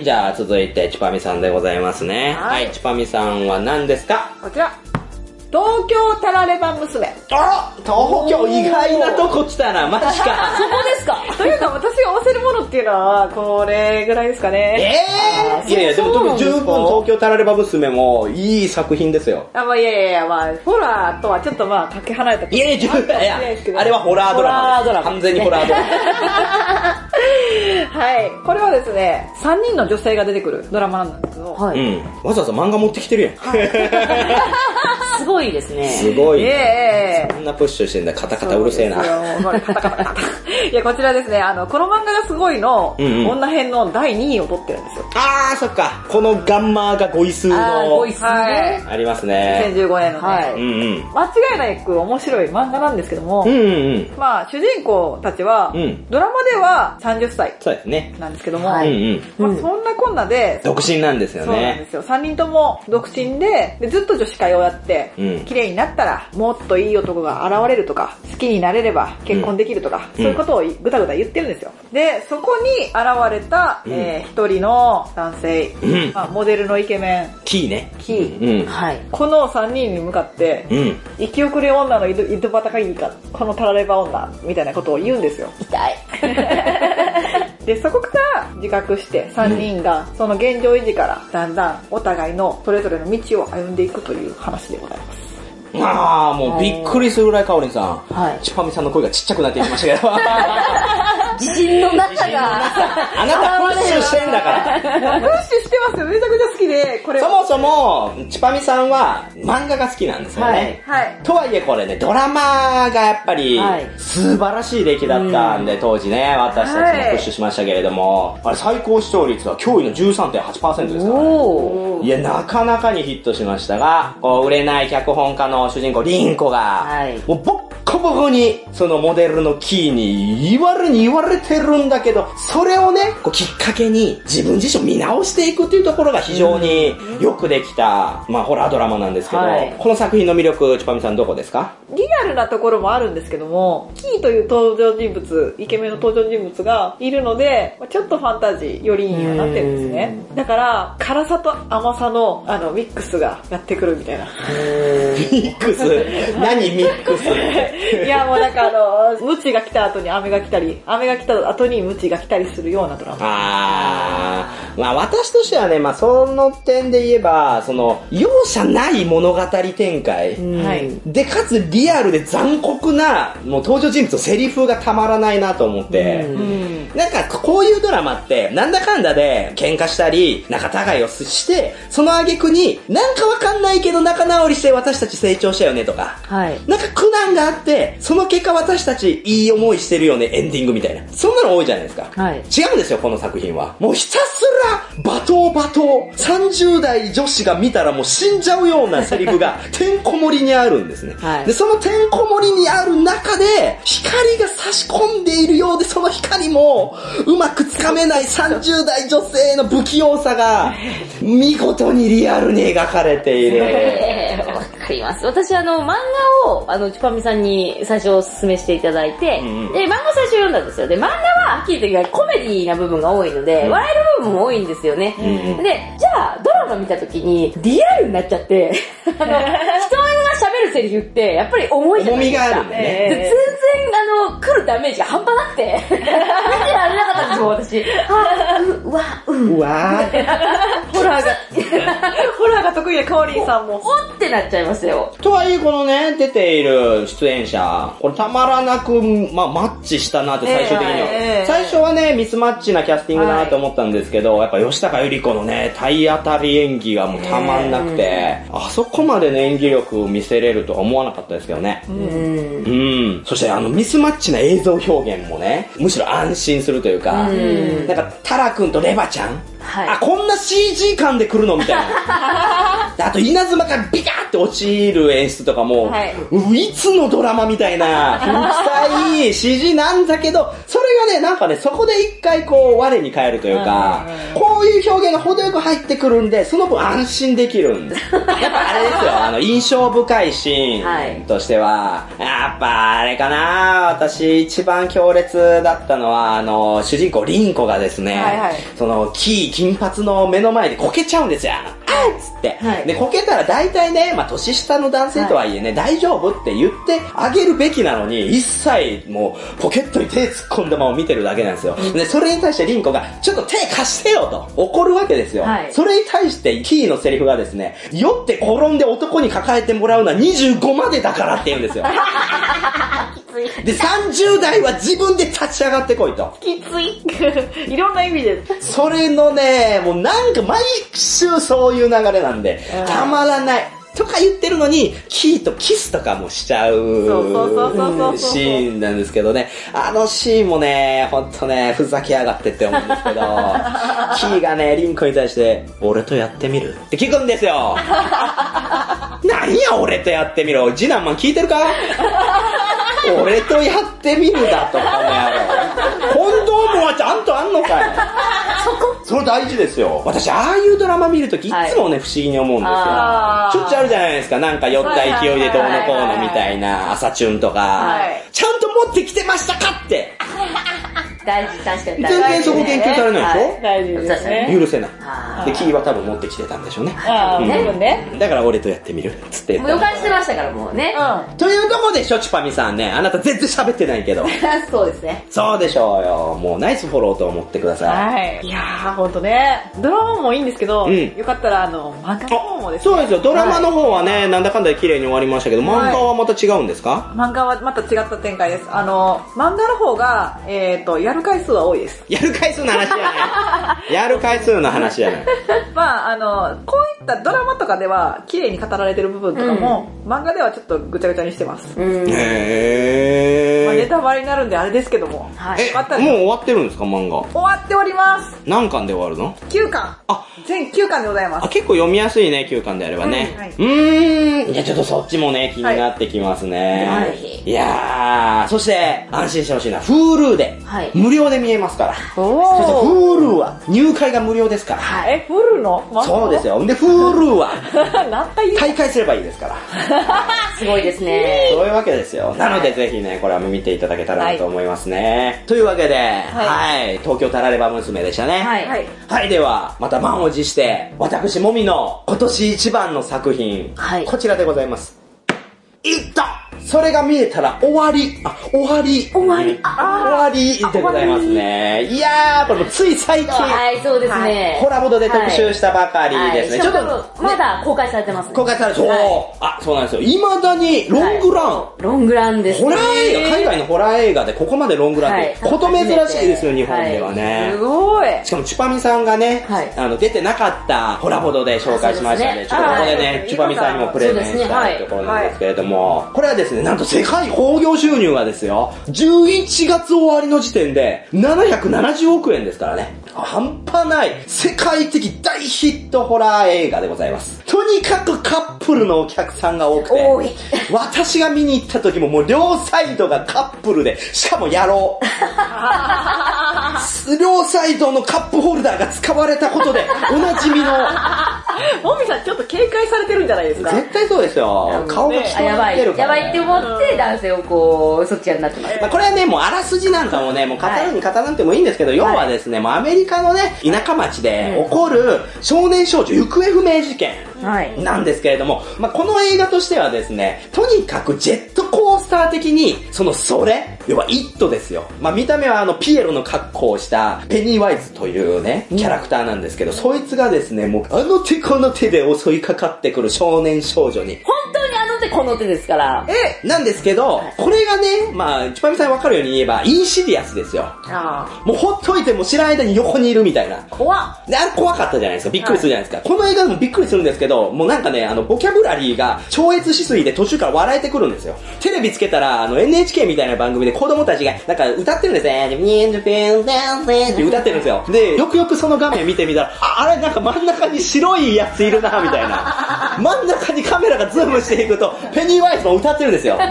じゃあ続いてチュパミさんでございますね。はい、チュパミさんは何ですか？ こちら。東京タラレバ娘。 東京意外なとこ来たな、マジか。 そこですか？ というか私が推せるものっていうのは、これぐらいですかね。 いやいや、でも十分東京タラレバ娘もいい作品ですよ。 まあいやいや、まあ、ホラーとはちょっとまあ、かけ離れた。 いや、あれはホラードラマ。完全にホラードラマ。 はい。これはですね、3人の女性が出てくるドラマなんですけど。 わざわざ漫画持ってきてるやん。 すごいですね。 すごい。そんなプッシュしてんだ、カタカタうるせえな。 カタカタ。いや、こちらですね、この漫画がすごいの、女編の第2位を取ってるんですよ。 そっか。このガンマーがゴイスの。 ゴイスね。 ありますね。 2015年のね。間違いなく面白い漫画なんですけども、まあ、主人公たちは、ドラマでは30歳。 そうですね。 なんですけども、まあ、そんなこんなで、 独身なんですよね。 そうなんですよ。3人とも独身で、ずっと女子会をやって、綺麗になったら、もっといい男が現れるとか、好きになれれば結婚できるとか、そういうことをぐたぐた言ってるんですよ。で、そこに現れた、一人の男性、モデルのイケメン。 キーね。 キー。この3人に向かって、生き遅れ女の井戸端会議か、このタラレバ女、みたいなことを言うんですよ。 痛い。 で、そこから自覚して3人がその現状維持からだんだんお互いのそれぞれの道を歩んでいくという話でございます。 もうびっくりするぐらいかおりんさん、チュパミさんの声がちっちゃくなっていきましたけど。 自信の中が。 あなたプッシュしてんだから。 プッシュしてますよ。めちゃくちゃ好きで、これ。 そもそも、チュパミさんは漫画が好きなんですよね。とはいえこれね、ドラマがやっぱり素晴らしい出来だったんで、当時ね、私たちもプッシュしましたけれども、あれ最高視聴率は驚異の 13.8% ですからね。いや、なかなかにヒットしましたが、こう売れない脚本家の主人公、リンコが、もうボッコボコに、そのモデルのキーに言われてるんだけど、それをね、こうきっかけに自分自身を見直していくっていうところが非常によくできた、まあホラードラマなんですけど、この作品の魅力、チュパミさんどこですか？ リアルなところもあるんですけども、キーという登場人物、イケメンの登場人物がいるので、ちょっとファンタジー寄りにはなってるんですね。だから、辛さと甘さのミックスがやってくるみたいな。 ミックス何ミックスいやもうなんかムチが来た後に雨が来たり、雨が来た後にムチが来たりするようなドラマ。 まあ私としてはね、まあその点で言えば、その、容赦ない物語展開。で、かつリアルで残酷な、もう登場人物のセリフがたまらないなと思って、なんかこういうドラマって、なんだかんだで喧嘩したり、仲違いをして、その挙句に、なんかわかんないけど仲直りして私たち成長したよねとか、なんか苦難があって、その結果私たちいい思いしてるよね、エンディングみたいな。そんなの多いじゃないですか。違うんですよ、この作品は。もうひたすら、罵倒、30代女子が見たらもう死んじゃうようなセリフが、てんこ盛りにあるんですね。で、そのてんこ盛りにある中で、光が差し込んでいるようで、その光も、うまくつかめない30代女性の不器用さが、見事にリアルに描かれている。 わかります。私漫画を、チュパミさんに最初お勧めしていただいて、で、漫画最初読んだんですよ。で、漫画ははっきり言ってコメディな部分が多いので、笑える部分も多いんですよね。で、じゃあドラマ見た時にリアルになっちゃって、人が喋るセリフって、やっぱり重いじゃないですか。 重みがあるんだね。 全然来るダメージが半端なくて、見てられなかったんですよ、私。うわホラーが得意なカオリンさんも。 おってなっちゃいますよ。 とはいえこのね、出ている出演者、これたまらなく、マッチしたなって最終的には。最初はね、ミスマッチなキャスティングだなって思ったんですけど、やっぱ吉高由里子のね、体当たり演技がもうたまんなくて、あそこまでの演技力を見せれるとは思わなかったですけどね。そしてミスマッチな映像表現もね、むしろ安心するというか、なんかタラ君とレバちゃん、あ、こんな CG 感で来るのみたいな。あと稲妻からビカーって落ちる演出とかも、いつのドラマみたいな、古臭い CG なんだけど、それがね、なんかね、そこで一回こう、我に返るというか、こういう表現が程よく入ってくるんで、その分安心できるんです。やっぱあれですよ、印象深いシーンとしては、やっぱあれかな、私一番強烈だったのは、主人公リンコがですね、その、金髪の目の前でこけちゃうんですよ。つって、で、こけたら大体ね、年下の男性とはいえね、大丈夫って言ってあげるべきなのに、一切もうポケットに手突っ込んだまま見てるだけなんですよ。で、それに対してリンコが、ちょっと手貸してよと怒るわけですよ。それに対してキーのセリフがですね、酔って転んで男に抱えてもらうのは25までだからって言うんですよ。で、30代は自分で立ち上がってこいと。 きつい。いろんな意味で。 それのね、もうなんか毎週そういう流れなんで、たまらない。とか言ってるのに、キーとキスとかもしちゃうシーンなんですけどね。あのシーンもね、ほんとね、ふざけやがってって思うんですけど、キーがね、リンコに対して、俺とやってみるって聞くんですよ。何や俺とやってみる。次男マン聞いてるか俺とやってみるだとかね、コンドームはちゃんとあんのかい。それ大事ですよ。私ああいうドラマ見るときいつもね、不思議に思うんですよ。しょっちゅうあるじゃないですか。なんか酔った勢いでどうのこうのみたいな朝チュンとか、ちゃんと持ってきてましたかって大事、確かに。 全然そこ研究されないでしょ。 大事ですね。 許せない。で、キーは多分持ってきてたんでしょうね。だから俺とやってみるつって。 もう予感してましたからもうね。 というとこでしょ、チュパミさんね。あなた全然喋ってないけど。 そうですね。 そうでしょうよ。もうナイスフォローと思ってください。 いやー、ほんとね。ドラマもいいんですけど、よかったら漫画の方もですね。 そうですよ。ドラマの方はね、なんだかんだで綺麗に終わりましたけど、漫画はまた違うんですか？ 漫画はまた違った展開です。漫画の方が、やる回数は多いです。 やる回数の話じゃない。やる回数の話じゃない。 こういったドラマとかでは綺麗に語られてる部分とかも、漫画ではちょっとぐちゃぐちゃにしてます。ネタバレになるんであれですけども。 もう終わってるんですか、漫画？ 終わっております。 何巻で終わるの ？9巻。全9巻でございます。 結構読みやすいね、9巻であればね。いや、ちょっとそっちもね、気になってきますね。いやー、そして安心してほしいのは Hulu で無料で見えますから。そして Hulu は入会が無料ですから。 Hulu の？ そうですよ。で Hulu は大会すればいいですから。 すごいですね。 そういうわけですよ。なのでぜひね、これは見ていただけたらなと思いますね。というわけで、東京タラレバ娘でしたね。はい、ではまた満を持して私もみの今年一番の作品、こちらでございます。いった！それが見えたら終わりでございますね。いやー、これもつい最近、 そうですね。 コラボで特集したばかりですね。 ちょっとまだ公開されてますね。 公開されて、そうなんですよ。未だにロングラン。 ロングランですね。 ホラー映画、海外のホラー映画でここまでロングランってこと珍しいですよ、日本ではね。 すごい。 しかもチュパミさんがね、出てなかったコラボで紹介しましたので、ちょっとここでね、チュパミさんにもプレゼンしたいところなんですけれども、これはですね、なんと世界興行収入がですよ、11月終わりの時点で770億円ですからね。半端ない世界的大ヒットホラー映画でございます。とにかくカップルのお客さんが多くて、私が見に行った時ももう両サイドがカップルで、しかも野郎。両サイドのカップホルダーが使われたことでおなじみのもみさんちょっと警戒されてるんじゃないですか？ 絶対そうですよ。顔が人になってるから、 やばいって思って男性をこう、そっちになってます。 これはね、もうあらすじなんかもね、もう語るに語らなくてもいいんですけど、要はですね、もうアメリカのね、田舎町で起こる少年少女行方不明事件なんですけれども、この映画としてはですね、とにかくジェットコースター的に、要はイットですよ。見た目はピエロの格好をしたペニーワイズというね、キャラクターなんですけど、そいつがですね、もうあの手この手で襲いかかってくる少年少女に。 本当にあの手この手ですから。 なんですけど、これがね、ちぱみさんにわかるように言えば、インシディアスですよ。もうほっといても知らない間に横にいるみたいな。 怖っ。 で、あれ怖かったじゃないですか。びっくりするじゃないですか。この映画でもびっくりするんですけど、もうなんかね、ボキャブラリーが超越しすぎて途中から笑えてくるんですよ。テレビつけたら、NHK みたいな番組で子供たちが、なんか歌ってるんですね。って歌ってるんですよ。で、よくよくその画面見てみたら、あれなんか真ん中に白いやついるな、みたいな。真ん中にカメラがズームしていくと、ペニーワイズも歌ってるんですよ。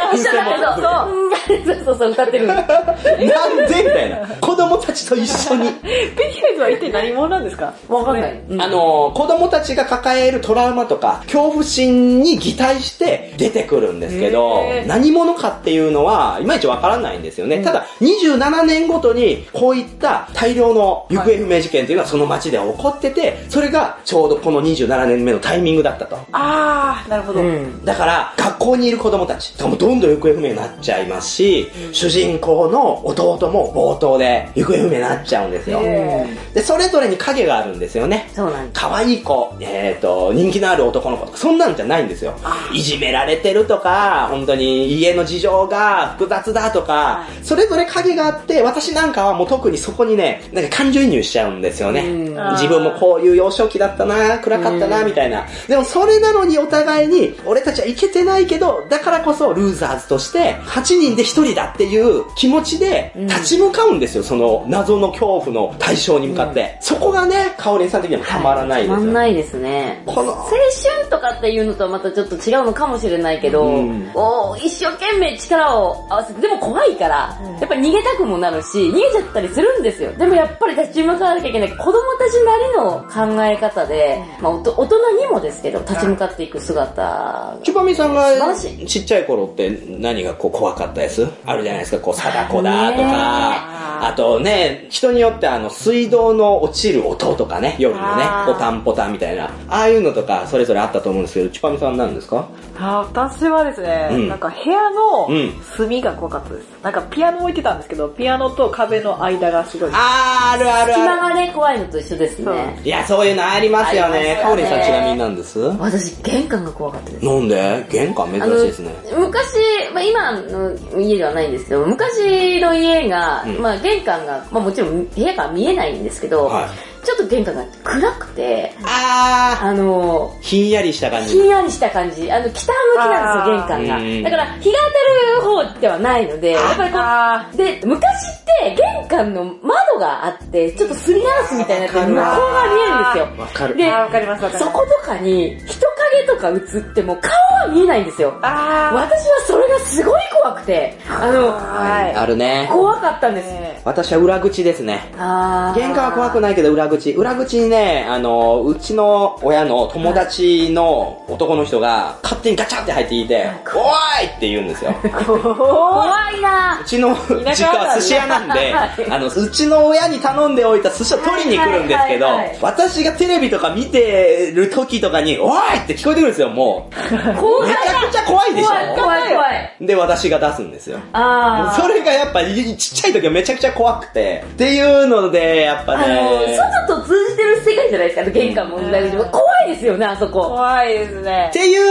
そう、歌ってる。 なんでみたいな。子供たちと一緒に。 ペニーワイズは一体何者なんですか？ わかんない。 子供たちが抱えるトラウマとか、恐怖心に擬態して出てくるんですけど、何者かっていうのは、いまいちわからないんですよね。ただ、27年ごとに、こういった大量の行方不明事件っていうのはその街で起こってて、それがちょうどこの27年目のタイミングだったと。 なるほど。 だから、学校にいる子供たちとかもどんどん行方不明になっちゃいますし、主人公の弟も冒頭で行方不明になっちゃうんですよ。で、それぞれに影があるんですよね。 そうなんです。 可愛い子、人気のある男の子とか、そんなんじゃないんですよ。いじめられてるとか、本当に家の事情が複雑だとか、それぞれ影があって、私なんかはもう特にそこにね、なんか感情移入しちゃうんですよね。自分もこういう幼少期だったな、暗かったな、みたいな。でもそれなのにお互いに、俺たちはいけてないけど、だからこそルーザーズとして、8人で1人だっていう気持ちで立ち向かうんですよ、その謎の恐怖の対象に向かって。そこがね、かおりんさん的にはたまらないですよ。 たまんないですね。青春とかっていうのとはまたちょっと違うのかもしれないけど、一生懸命力を合わせて、でも怖いから、やっぱり逃げたくもなるし、逃げちゃったりするんですよ。でもやっぱり立ち向かわなきゃいけない。子供たちなりの考え方で、大人にもですけど、立ち向かっていく姿。 ちばみさんがちっちゃい頃って何がこう怖かったですあるじゃないですか、こう貞子だとか、あとね、人によって水道の落ちる音とかね、夜のね、ポタンポタンみたいな、ああいうのとかそれぞれあったと思うんですけど、ちばみさん何ですか？ 私はですね、なんか部屋の隅が怖かったです。なんかピアノ置いてたんですけど、ピアノと壁の間がすごい。 あるある。 隙間がね、怖いのと一緒ですね。 いや、そういうのありますよね。かおりんさんちなみになんです？ 私、玄関が怖かったです。 なんで？玄関珍しいですね。 昔、今の家ではないんですけど、昔の家が、玄関が、もちろん部屋から見えないんですけど、ちょっと玄関が暗くて、 ひんやりした感じ。 ひんやりした感じ。北向きなんですよ、玄関が。だから、日が当たる方ではないので、やっぱりこう、で、昔って玄関の窓があって、ちょっとすりガラスみたいなやつで向こうが見えるんですよ。 わかる。 で、わかります。 そことかに、人影とか映っても顔は見えないんですよ。私はそれがすごい怖くて、 あるね。 怖かったんです。 私は裏口ですね。玄関は怖くないけど裏口にね、うちの親の友達の男の人が勝手にガチャって入ってきて、おーいって言うんですよ。 怖いな。 うちの実家は寿司屋なんで、うちの親に頼んでおいた寿司を取りに来るんですけど、私がテレビとか見てる時とかに、おーいって聞こえてくるんですよ、もう。めちゃくちゃ怖いでしょ。 怖い。 で、私が出すんですよ。それがやっぱりちっちゃい時はめちゃくちゃ怖くて、っていうので、やっぱね、 外と通じてる世界じゃないですか、玄関も。怖いですよね、あそこ。 怖いですね。 っていう、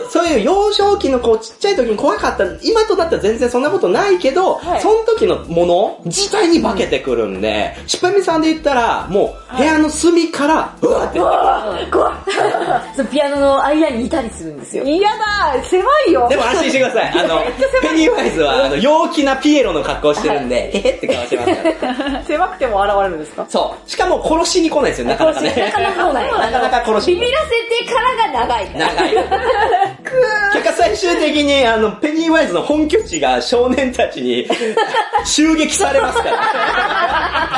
そういう幼少期のこうちっちゃい時に怖かった、今となったら全然そんなことないけど、その時のもの自体に化けてくるんで、ちぱみさんで言ったら、もう部屋の隅から、うわって。 怖い。ピアノの間にいたりするんですよ。 嫌だ、狭いよ。 でも安心してください。ペニーワイズは陽気なピエロの格好してるんで、へへって顔してますから。 狭くても現れるんですか？ そう。しかも殺しに来ないですよ、なかなかね。 なかなか来ない。 なかなか殺しにビビらせてからが長い。 長い。結果最終的にペニーワイズの本拠地が少年たちに襲撃されますから。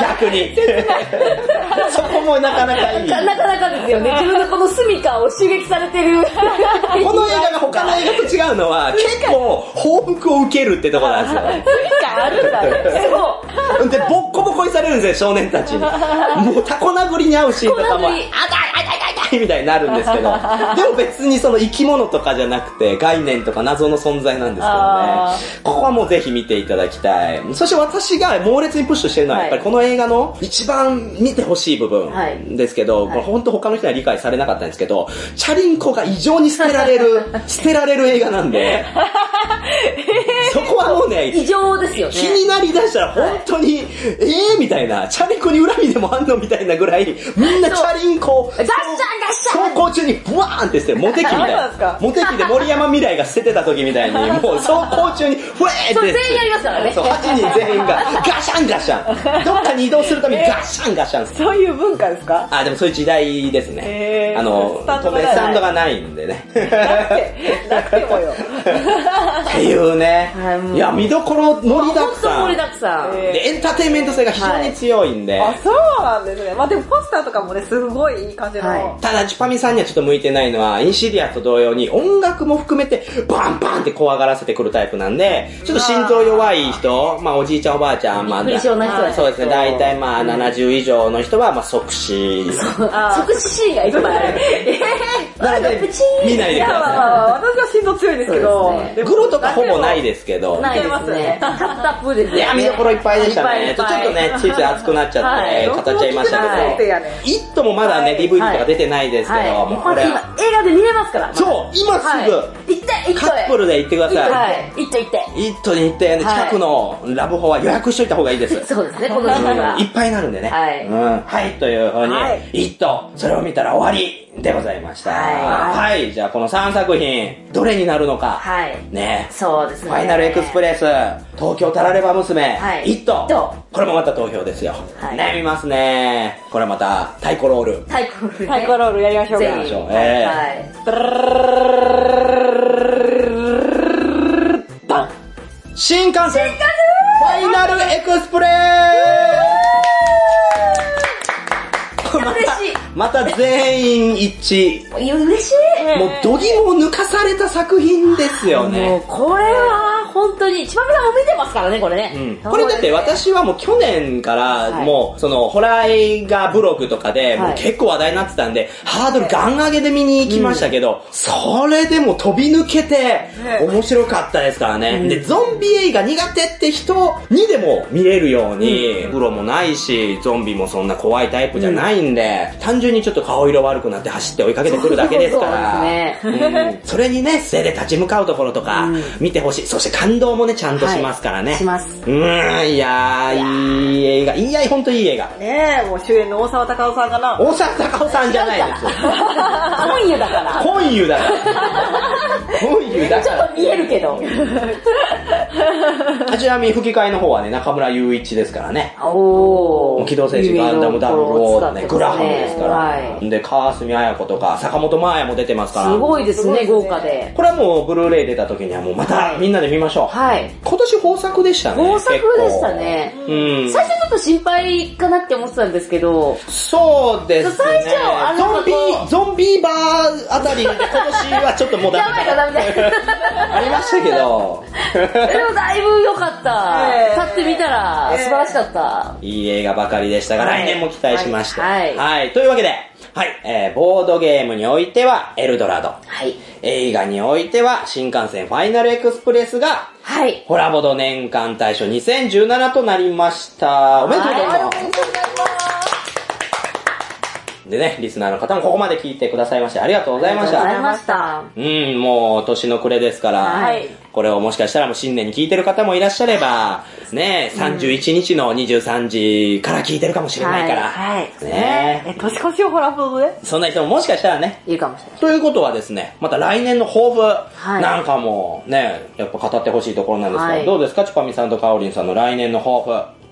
逆に。そこもなかなかいい。 なかなかですよね。自分のこの住処を襲撃されてる。 この映画が他の映画と違うのは、結構報復を受けるってところなんですよ。 住処あるんだね。 そう。で、ボッコボコにされるんですよ、少年たちに。もうタコ殴りに遭うシーンとかも、あたいみたいになるんですけど、でも別にその生き物とかじゃなくて概念とか謎の存在なんですけどね。ここはもうぜひ見ていただきたい。そして私が猛烈にプッシュしてるのはやっぱりこの映画の一番見てほしい部分ですけど、これ本当他の人には理解されなかったんですけど、チャリンコが異常に捨てられる映画なんで、そこはもうね、 異常ですよね。 気になりだしたら本当に、みたいな、チャリンコに恨みでもあんのみたいなぐらい、みんなチャリンコ、 ガッシャン走行中にブワーンって捨てる、モテキみたいな。モテキで森山未来が捨ててた時みたいに、もう走行中にフレーって。 そう、全員やりますからね。 そう、8人全員がガシャンガシャン。どっかに移動するためにガシャンガシャン。 そういう文化ですか？ でもそういう時代ですね。スタンドがないんでね。 なくてもよ。 っていうね。いや、見どころ盛りだくさん。 盛りだくさん。 で、エンターテインメント性が非常に強いんで。 そうなんですね。でもポスターとかもね、すごいいい感じの。 ただ、チュパミさんにはちょっと向いてないのは、インシディアと同様に音楽も含めて、バンバンって怖がらせてくるタイプなんで、ちょっと心臓弱い人、おじいちゃんおばあちゃん、 びっくり症な人そうですね、大体70以上の人は、即死。 即死シーンがいっぱいある。 なので、見ないでください。私は心臓強いですけど、 グロとかほぼないですけど。 ないですね。タッタップですね。 いや、見どころいっぱいでしたね。ちょっとね、ついつい熱くなっちゃって、語っちゃいましたけど。イットもまだね、DVD とか出てないですけど、 もうこれ今、映画で見れますから。 そう、今すぐ、カップルで行ってください。イット行って。 イットに行って、近くのラブホは予約しといた方がいいです。 そうですね、この時間が。 いっぱいになるんでね。はい、という風に、イット、それを見たら終わりでございました。はい、じゃあこの3作品、どれになるのか。ね。 そうですね。 ファイナルエクスプレス、東京タラレバ娘、イット。これもまた投票ですよ。ね、見ますね。これまた、太鼓ロール。 太鼓ロールやりましょうか。 やりましょう。新幹線ファイナルエクスプレス嬉しい。 また全員一致。 嬉しい。 もう度肝を抜かされた作品ですよね。 もうこれは本当に、ちばみさんも見てますからね、これね。 これだって私はもう去年からもうそのホラー映画ブログとかでもう結構話題になってたんで、ハードルガン上げで見に行きましたけど、それでも飛び抜けて面白かったですからね。で、ゾンビ映画苦手って人にでも見れるように、プロもないし、ゾンビもそんな怖いタイプじゃないんで、単純にちょっと顔色悪くなって走って追いかけてくるだけですから。それにね、素手で立ち向かうところとか見てほしい。そして感動もね、ちゃんとしますからね。 します。 いやー、いい映画。いや、ほんといい映画。 ねえ、もう主演の大沢たかおさんかな。 大沢たかおさんじゃないです。 本優だから。 本優だから。本優だから。 ちょっと見えるけど。 ちなみに吹き替えの方はね、中村雄一ですからね。機動戦士ガンダムダブルオーね、グラハムですから。で、川澄彩子とか、坂本真綾も出てますから。 すごいですね、豪華で。 これはもう、ブルーレイ出た時にはもうまたみんなで見ましょう。今年豊作でしたね。 豊作でしたね。最初ちょっと心配かなって思ってたんですけど。 そうですね。 最初、 ゾンビーバーあたりで今年はちょっともうダメだ。ありましたけど。 でもだいぶ良かった。立ってみたら素晴らしかった。 いい映画ばかりでしたが、来年も期待しまして。はい。というわけで、ボードゲームにおいてはエルドラド。映画においては新幹線ファイナルエクスプレスが、ホラボド年間大賞2017となりました。おめでとうございます。でね、リスナーの方もここまで聞いてくださいましてありがとうございました。 ありがとうございました。 もう年の暮れですから、これをもしかしたらもう新年に聞いてる方もいらっしゃれば、ね、31日の23時から聞いてるかもしれないから。 ね、年越しをホラボドでそんな人ももしかしたらね、 いるかもしれない。 ということはですね、また来年の抱負なんかもね、やっぱ語ってほしいところなんですが、どうですか、チュパミさんとカオリンさんの来年の抱負。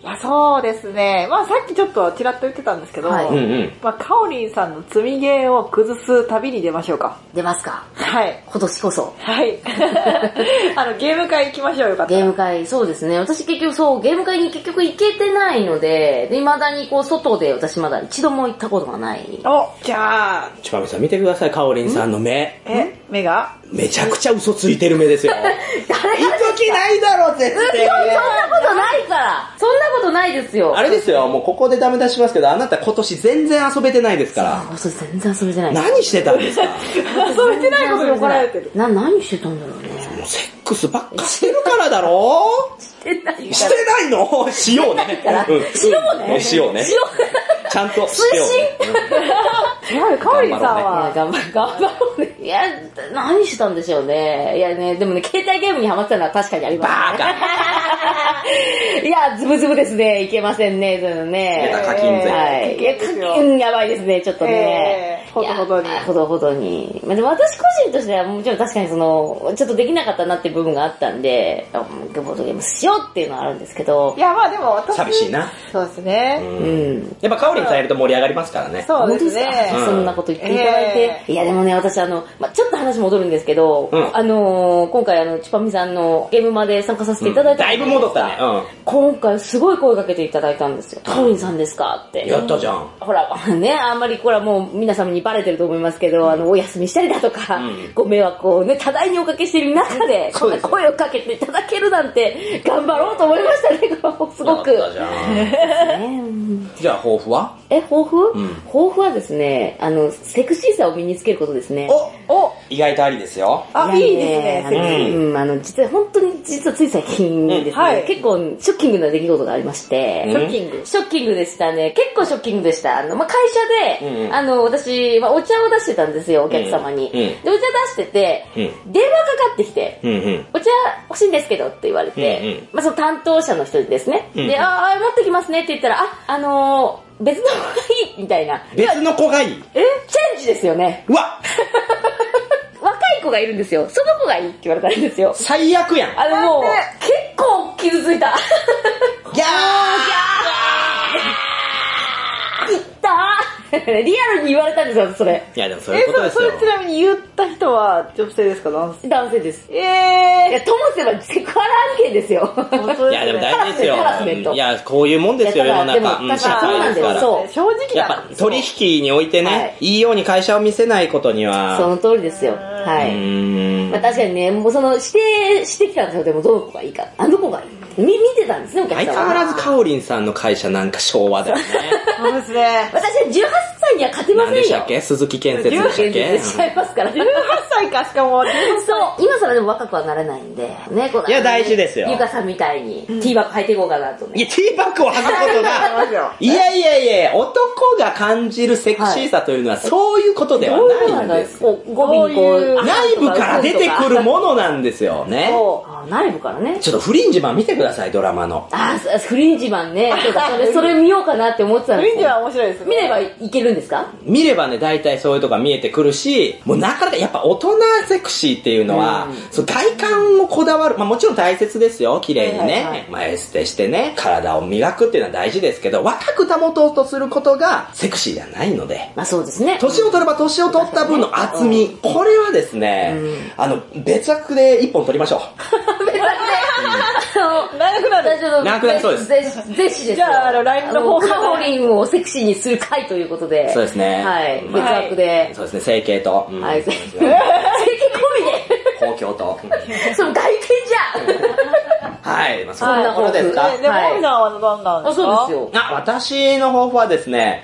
そうですね。まあさっきちょっとちらっと言ってたんですけど、まあカオリンさんの積みゲーを崩す旅に出ましょうか。 出ますか。 はい。 今年こそ。 はい。ゲーム会行きましょうよかった。 ゲーム会、そうですね。私結局ゲーム会に結局行けてないので、未だに外で私まだ一度も行ったことがない。 じゃあ、 ちばみさん見てください、カオリンさんの目。 目がめちゃくちゃ嘘ついてる目ですよ。行く気ないだろ、絶対。 そんなことないから。そんなことないですよ。 あれですよ、もうここでダメ出しますけど、あなた今年全然遊べてないですから。 そう、全然遊べてない。 何してたんですか？ 遊べてないことに怒られてる。 何してたんだろうね。 もうセックスばっかしてるからだろ？してないの？しようね。 しようね。 しようね。ちゃんとしようね。 カオリンさんは。 頑張ろうね。いや、何したんでしょうね。いやね、でもね、携帯ゲームにハマってたのは確かにありますね。バカいや、ズブズブですね。いけませんね、そういうのね。 課金税。 はい。いや、課金やばいですね、ちょっとね。 ほどほどに。 ほどほどに。でも私個人としてはもちろん確かにちょっとできなかったなっていう部分があったんで、ボードゲームしようっていうのはあるんですけど。 いや、まあでも私。 寂しいな。 そうですね。 やっぱカオリンさんいると盛り上がりますからね。 そうですね。 そんなこと言っていただいて。いやでもね、私ちょっと話戻るんですけど、今回チュパミさんのゲームまで参加させていただいた。 だいぶ戻ったね。 今回すごい声かけていただいたんですよ。カオリンさんですかって。 やったじゃん。 ほら、ね、あんまりこれはもう皆様にバレてると思いますけど、お休みしたりだとか、ご迷惑をね、多大におかけしている中で、こんな声をかけていただけるなんて、頑張ろうと思いましたね、すごく。 じゃあ、抱負は？ 抱負？抱負はですね、セクシーさを身につけることですね。 意外とありですよ。 いいですね、 実はつい最近ですね、結構ショッキングな出来事がありまして、ショッキングでしたね。結構ショッキングでした。会社で、私、お茶を出してたんですよ、お客様に。で、お茶出してて、電話かかってきて、お茶欲しいんですけどって言われて、その担当者の人ですね。で、持ってきますねって言ったら、別の子がいいみたいな。 別の子がいい？ チェンジですよね。 うわ若い子がいるんですよ。その子がいいって言われたんですよ。 最悪やん。 もう、結構傷ついた。 ギャーいったーリアルに言われたんですよ、それ。 いやでもそういうことですよ。 それちなみに言った人は女性ですか？男性です。いや、ともせばセクハラ案件ですよ。 いやでも大事ですよ。いや、こういうもんですよ、世の中。 社会ですから。そう。 正直やっぱ取引においてね、いいように会社を見せないことには。 その通りですよ。はい。確かにね、もう指定してきたんですよ、でもどの子がいいか。あの子がいい。見てたんですね、お客さんは。 相変わらずカオリンさんの会社なんか昭和だよね。 そうですね。 私は18歳には勝てませんよ。 何でしたっけ？鈴木建設でしたっけ？ 違いますから。 18歳か、しかも。 そう。今更でも若くはならないんで。ね、 いや、大事ですよ。 ゆかさんみたいに、ティーバッグ履いていこうかなとね。 いや、ティーバッグを履くことが、いや、男が感じるセクシーさというのは、そういうことではないんです。 語尾に内部から出てくるものなんですよね。 内部からね。 ちょっとフリンジマン見てください、ドラマの。 フリンジマンね。それ見ようかなって思ってたんです。 フリンジマン面白いですね。 見ればいけるんですか？ 見ればね、大体そういうとこが見えてくるし、もうなかなかやっぱ大人セクシーっていうのは、外観をこだわる。もちろん大切ですよ、綺麗にね。エステしてね、体を磨くっていうのは大事ですけど、若く保とうとすることがセクシーではないので。 そうですね。 年を取れば年を取った分の厚み。これはですね、別枠で一本取りましょう。 長くなる。 長くなるそうです。 ぜひですよ。 じゃあ、LINE の方カオリンをセクシーにする回ということで。 そうですね。 はい。別枠で。 そうですね、整形と。 はい。整形込みで。 公共と。 その外見じゃん。 はい。そんなことですか？ でも、モミさんはどんなんですか？ そうですよ。 私の抱負はですね、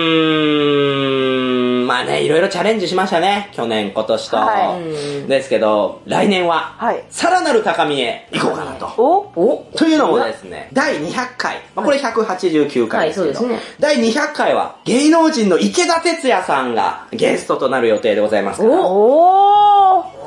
まあね、いろいろチャレンジしましたね。去年、今年と。ですけど、来年は、さらなる高みへ行こうかなと。というのもですね、第200回。これ189回ですけど、第200回は芸能人の池田哲也さんがゲストとなる予定でございますから。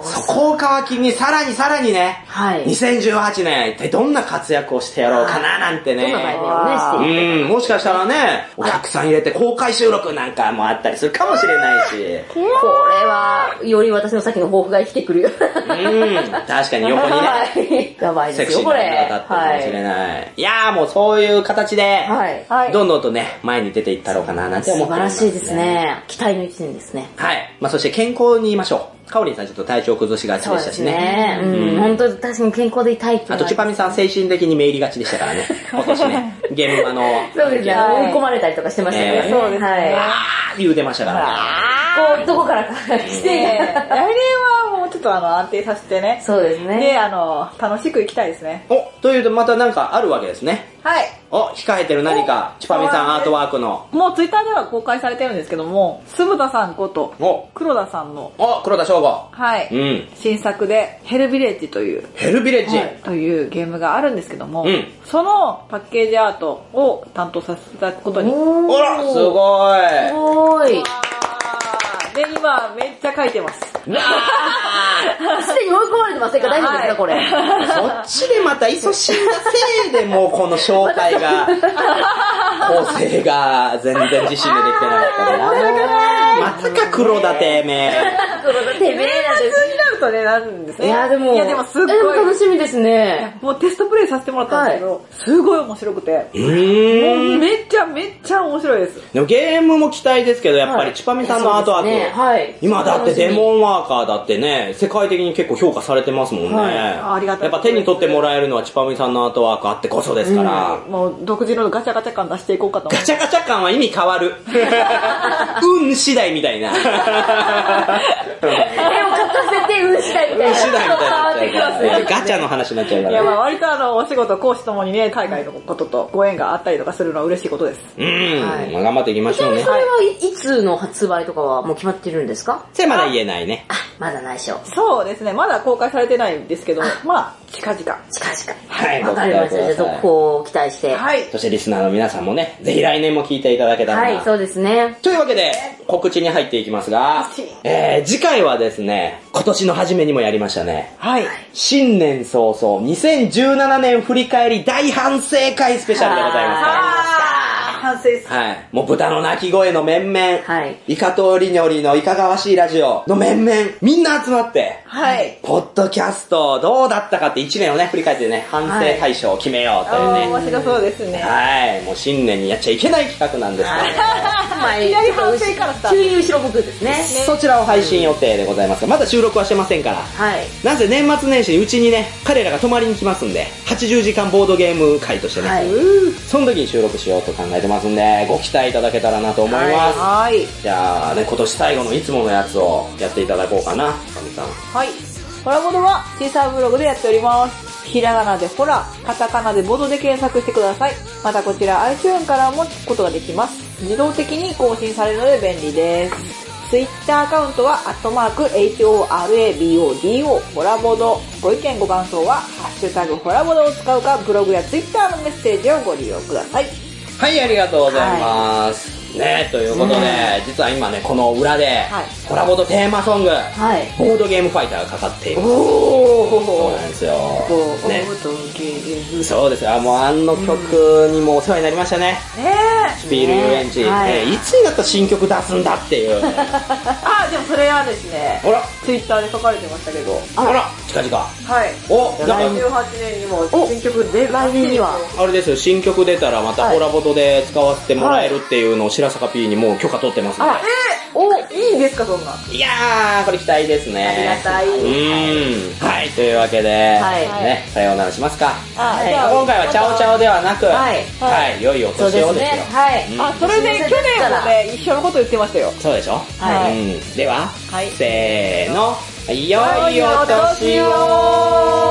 そこを皮切りにさらにね、 はい。 2018年一体どんな活躍をしてやろうかななんてね。 どんな題名をね、していもしかしたらね、お客さん入れて公開収録なんかもあったりするかもしれないし。 これは、より私のさっきの抱負が生きてくるよ。 確かに横にね。 やばいですよ、 セクシーなこれ。 方だったかもしれない。いやーもうそういう形で、どんどんとね、前に出ていったろうかななんて思ってます。 素晴らしいですね。期待の一年ですね。 はい。そして健康に言いましょう。かおりんさんちょっと体調崩しがちでしたしね。 本当に確かに健康でいたいっていう。 あと、ちぱみさん精神的にめいりがちでしたからね。今年ね。ゲームそうですね。追い込まれたりとかしてましたからね。 そうですね。 言うてましたからね。こう、どこからか来て、 来年はもうちょっと安定させてね。 そうですね。 で、楽しくいきたいですね。 というとまたなんかあるわけですね。 はい。 控えてる何か、ちぱみさんアートワークの。 もうツイッターでは公開されてるんですけども、酢豚さんこと、黒田さんの。 黒田翔吾。 はい。新作で、ヘルビレッジという。 ヘルビレッジ、 というゲームがあるんですけども、そのパッケージアートを担当させていただくことに。 あら、すごい。 すごい。 で、今、めっちゃ書いてます。 すでに追い込まれてませんか？大丈夫ですかこれ。 そっちでまた忙しいなせいでもうこの紹介が、構成が全然自信でできてなかったな。またか黒田てめえ。 黒田てめえなんです。 になるとね、なるんですね。 いやでもすっごい。 楽しみですね。 もうテストプレイさせてもらったんですけど、すごい面白くて。もうめっちゃ面白いです。 でもゲームも期待ですけど、やっぱりちぱみさんのアートワーク。今だってデモンワーカーだってね、世界的に結構評価されてますもんね。 ありがたい。 やっぱ手に取ってもらえるのはちぱみさんのアートワークあってこそですから。 もう独自のガチャガチャ感出していこうかと思う。ガチャガチャ感は意味変わる。次第みたいな。 絵を描かせて次第みたいな。 次第みたいな。ガチャの話になっちゃうから。 いや割とお仕事講師ともにね、海外のこととご縁があったりとかするのは嬉しいことです。 頑張っていきましょうね。 それはいつの発売とかはもう決まってるんですか？ それまだ言えないね。 まだ内緒。 そうですね、まだ公開されてないんですけど、近々。 はい、わかりました。じゃあ続報を期待して。 はい。 そしてリスナーの皆さんもね、ぜひ来年も聞いていただけたらな。 はい、そうですね。 というわけで、告知に入っていきますが、次回はですね、今年の初めにもやりましたね。 はい。 新年早々、2017年振り返り大反省会スペシャルでございます。 反省です。 はい。もう豚の鳴き声の面々、 はい。 イカとりにょりのいかがわしいラジオの面々、みんな集まって、 はい。 ポッドキャストどうだったかって1年をね、振り返ってね、反省対象を決めようというね。 面白そうですね。 はい。もう新年にやっちゃいけない企画なんですけど、 左反省からスタート。 急に後ろ向くですね。 そちらを配信予定でございますが、まだ収録はしてませんから。 はい。 なぜ年末年始にうちにね、彼らが泊まりに来ますんで、80時間ボードゲーム会としてね、はい、その時に収録しようと考えてますんで、ご期待いただけたらなと思います。 はい。 じゃあね、今年最後のいつものやつをやっていただこうかな、かみさん。 はい。ホラボドはシーサーブログでやっております。ひらがなでホラ、カタカナでボドで検索してください。またこちら iTunes からも聞くことができます。自動的に更新されるので便利です。Twitter アカウントは@HORABODO ホラボド。ご意見ご感想はハッシュタグホラボドを使うか、ブログや Twitter のメッセージをご利用ください。 はい、ありがとうございます。ね、ということで、実は今ね、この裏で、コラボとテーマソング、ボードゲームファイターがかかっています。そうなんですよ。ね、そうですよ。もうあの曲にもお世話になりましたね。スピール遊園地。いつになったら新曲出すんだっていう。 でもそれはですね、Twitter で書かれてましたけど。 近々。 はい。2018年にも新曲出る。来年には。 あれですよ、新曲出たらまたコラボとで使わせてもらえるっていうのを白坂 P にもう許可取ってますんで。 いいんですか、そんな。 いやー、これ期待ですね。 ありがたい。 はい、というわけで、ね、さようならしますか。今回はチャオチャオではなく、良いお年をですよ。 それで去年もね、一緒のこと言ってましたよ。 そうでしょ。では、せーの、良いお年を。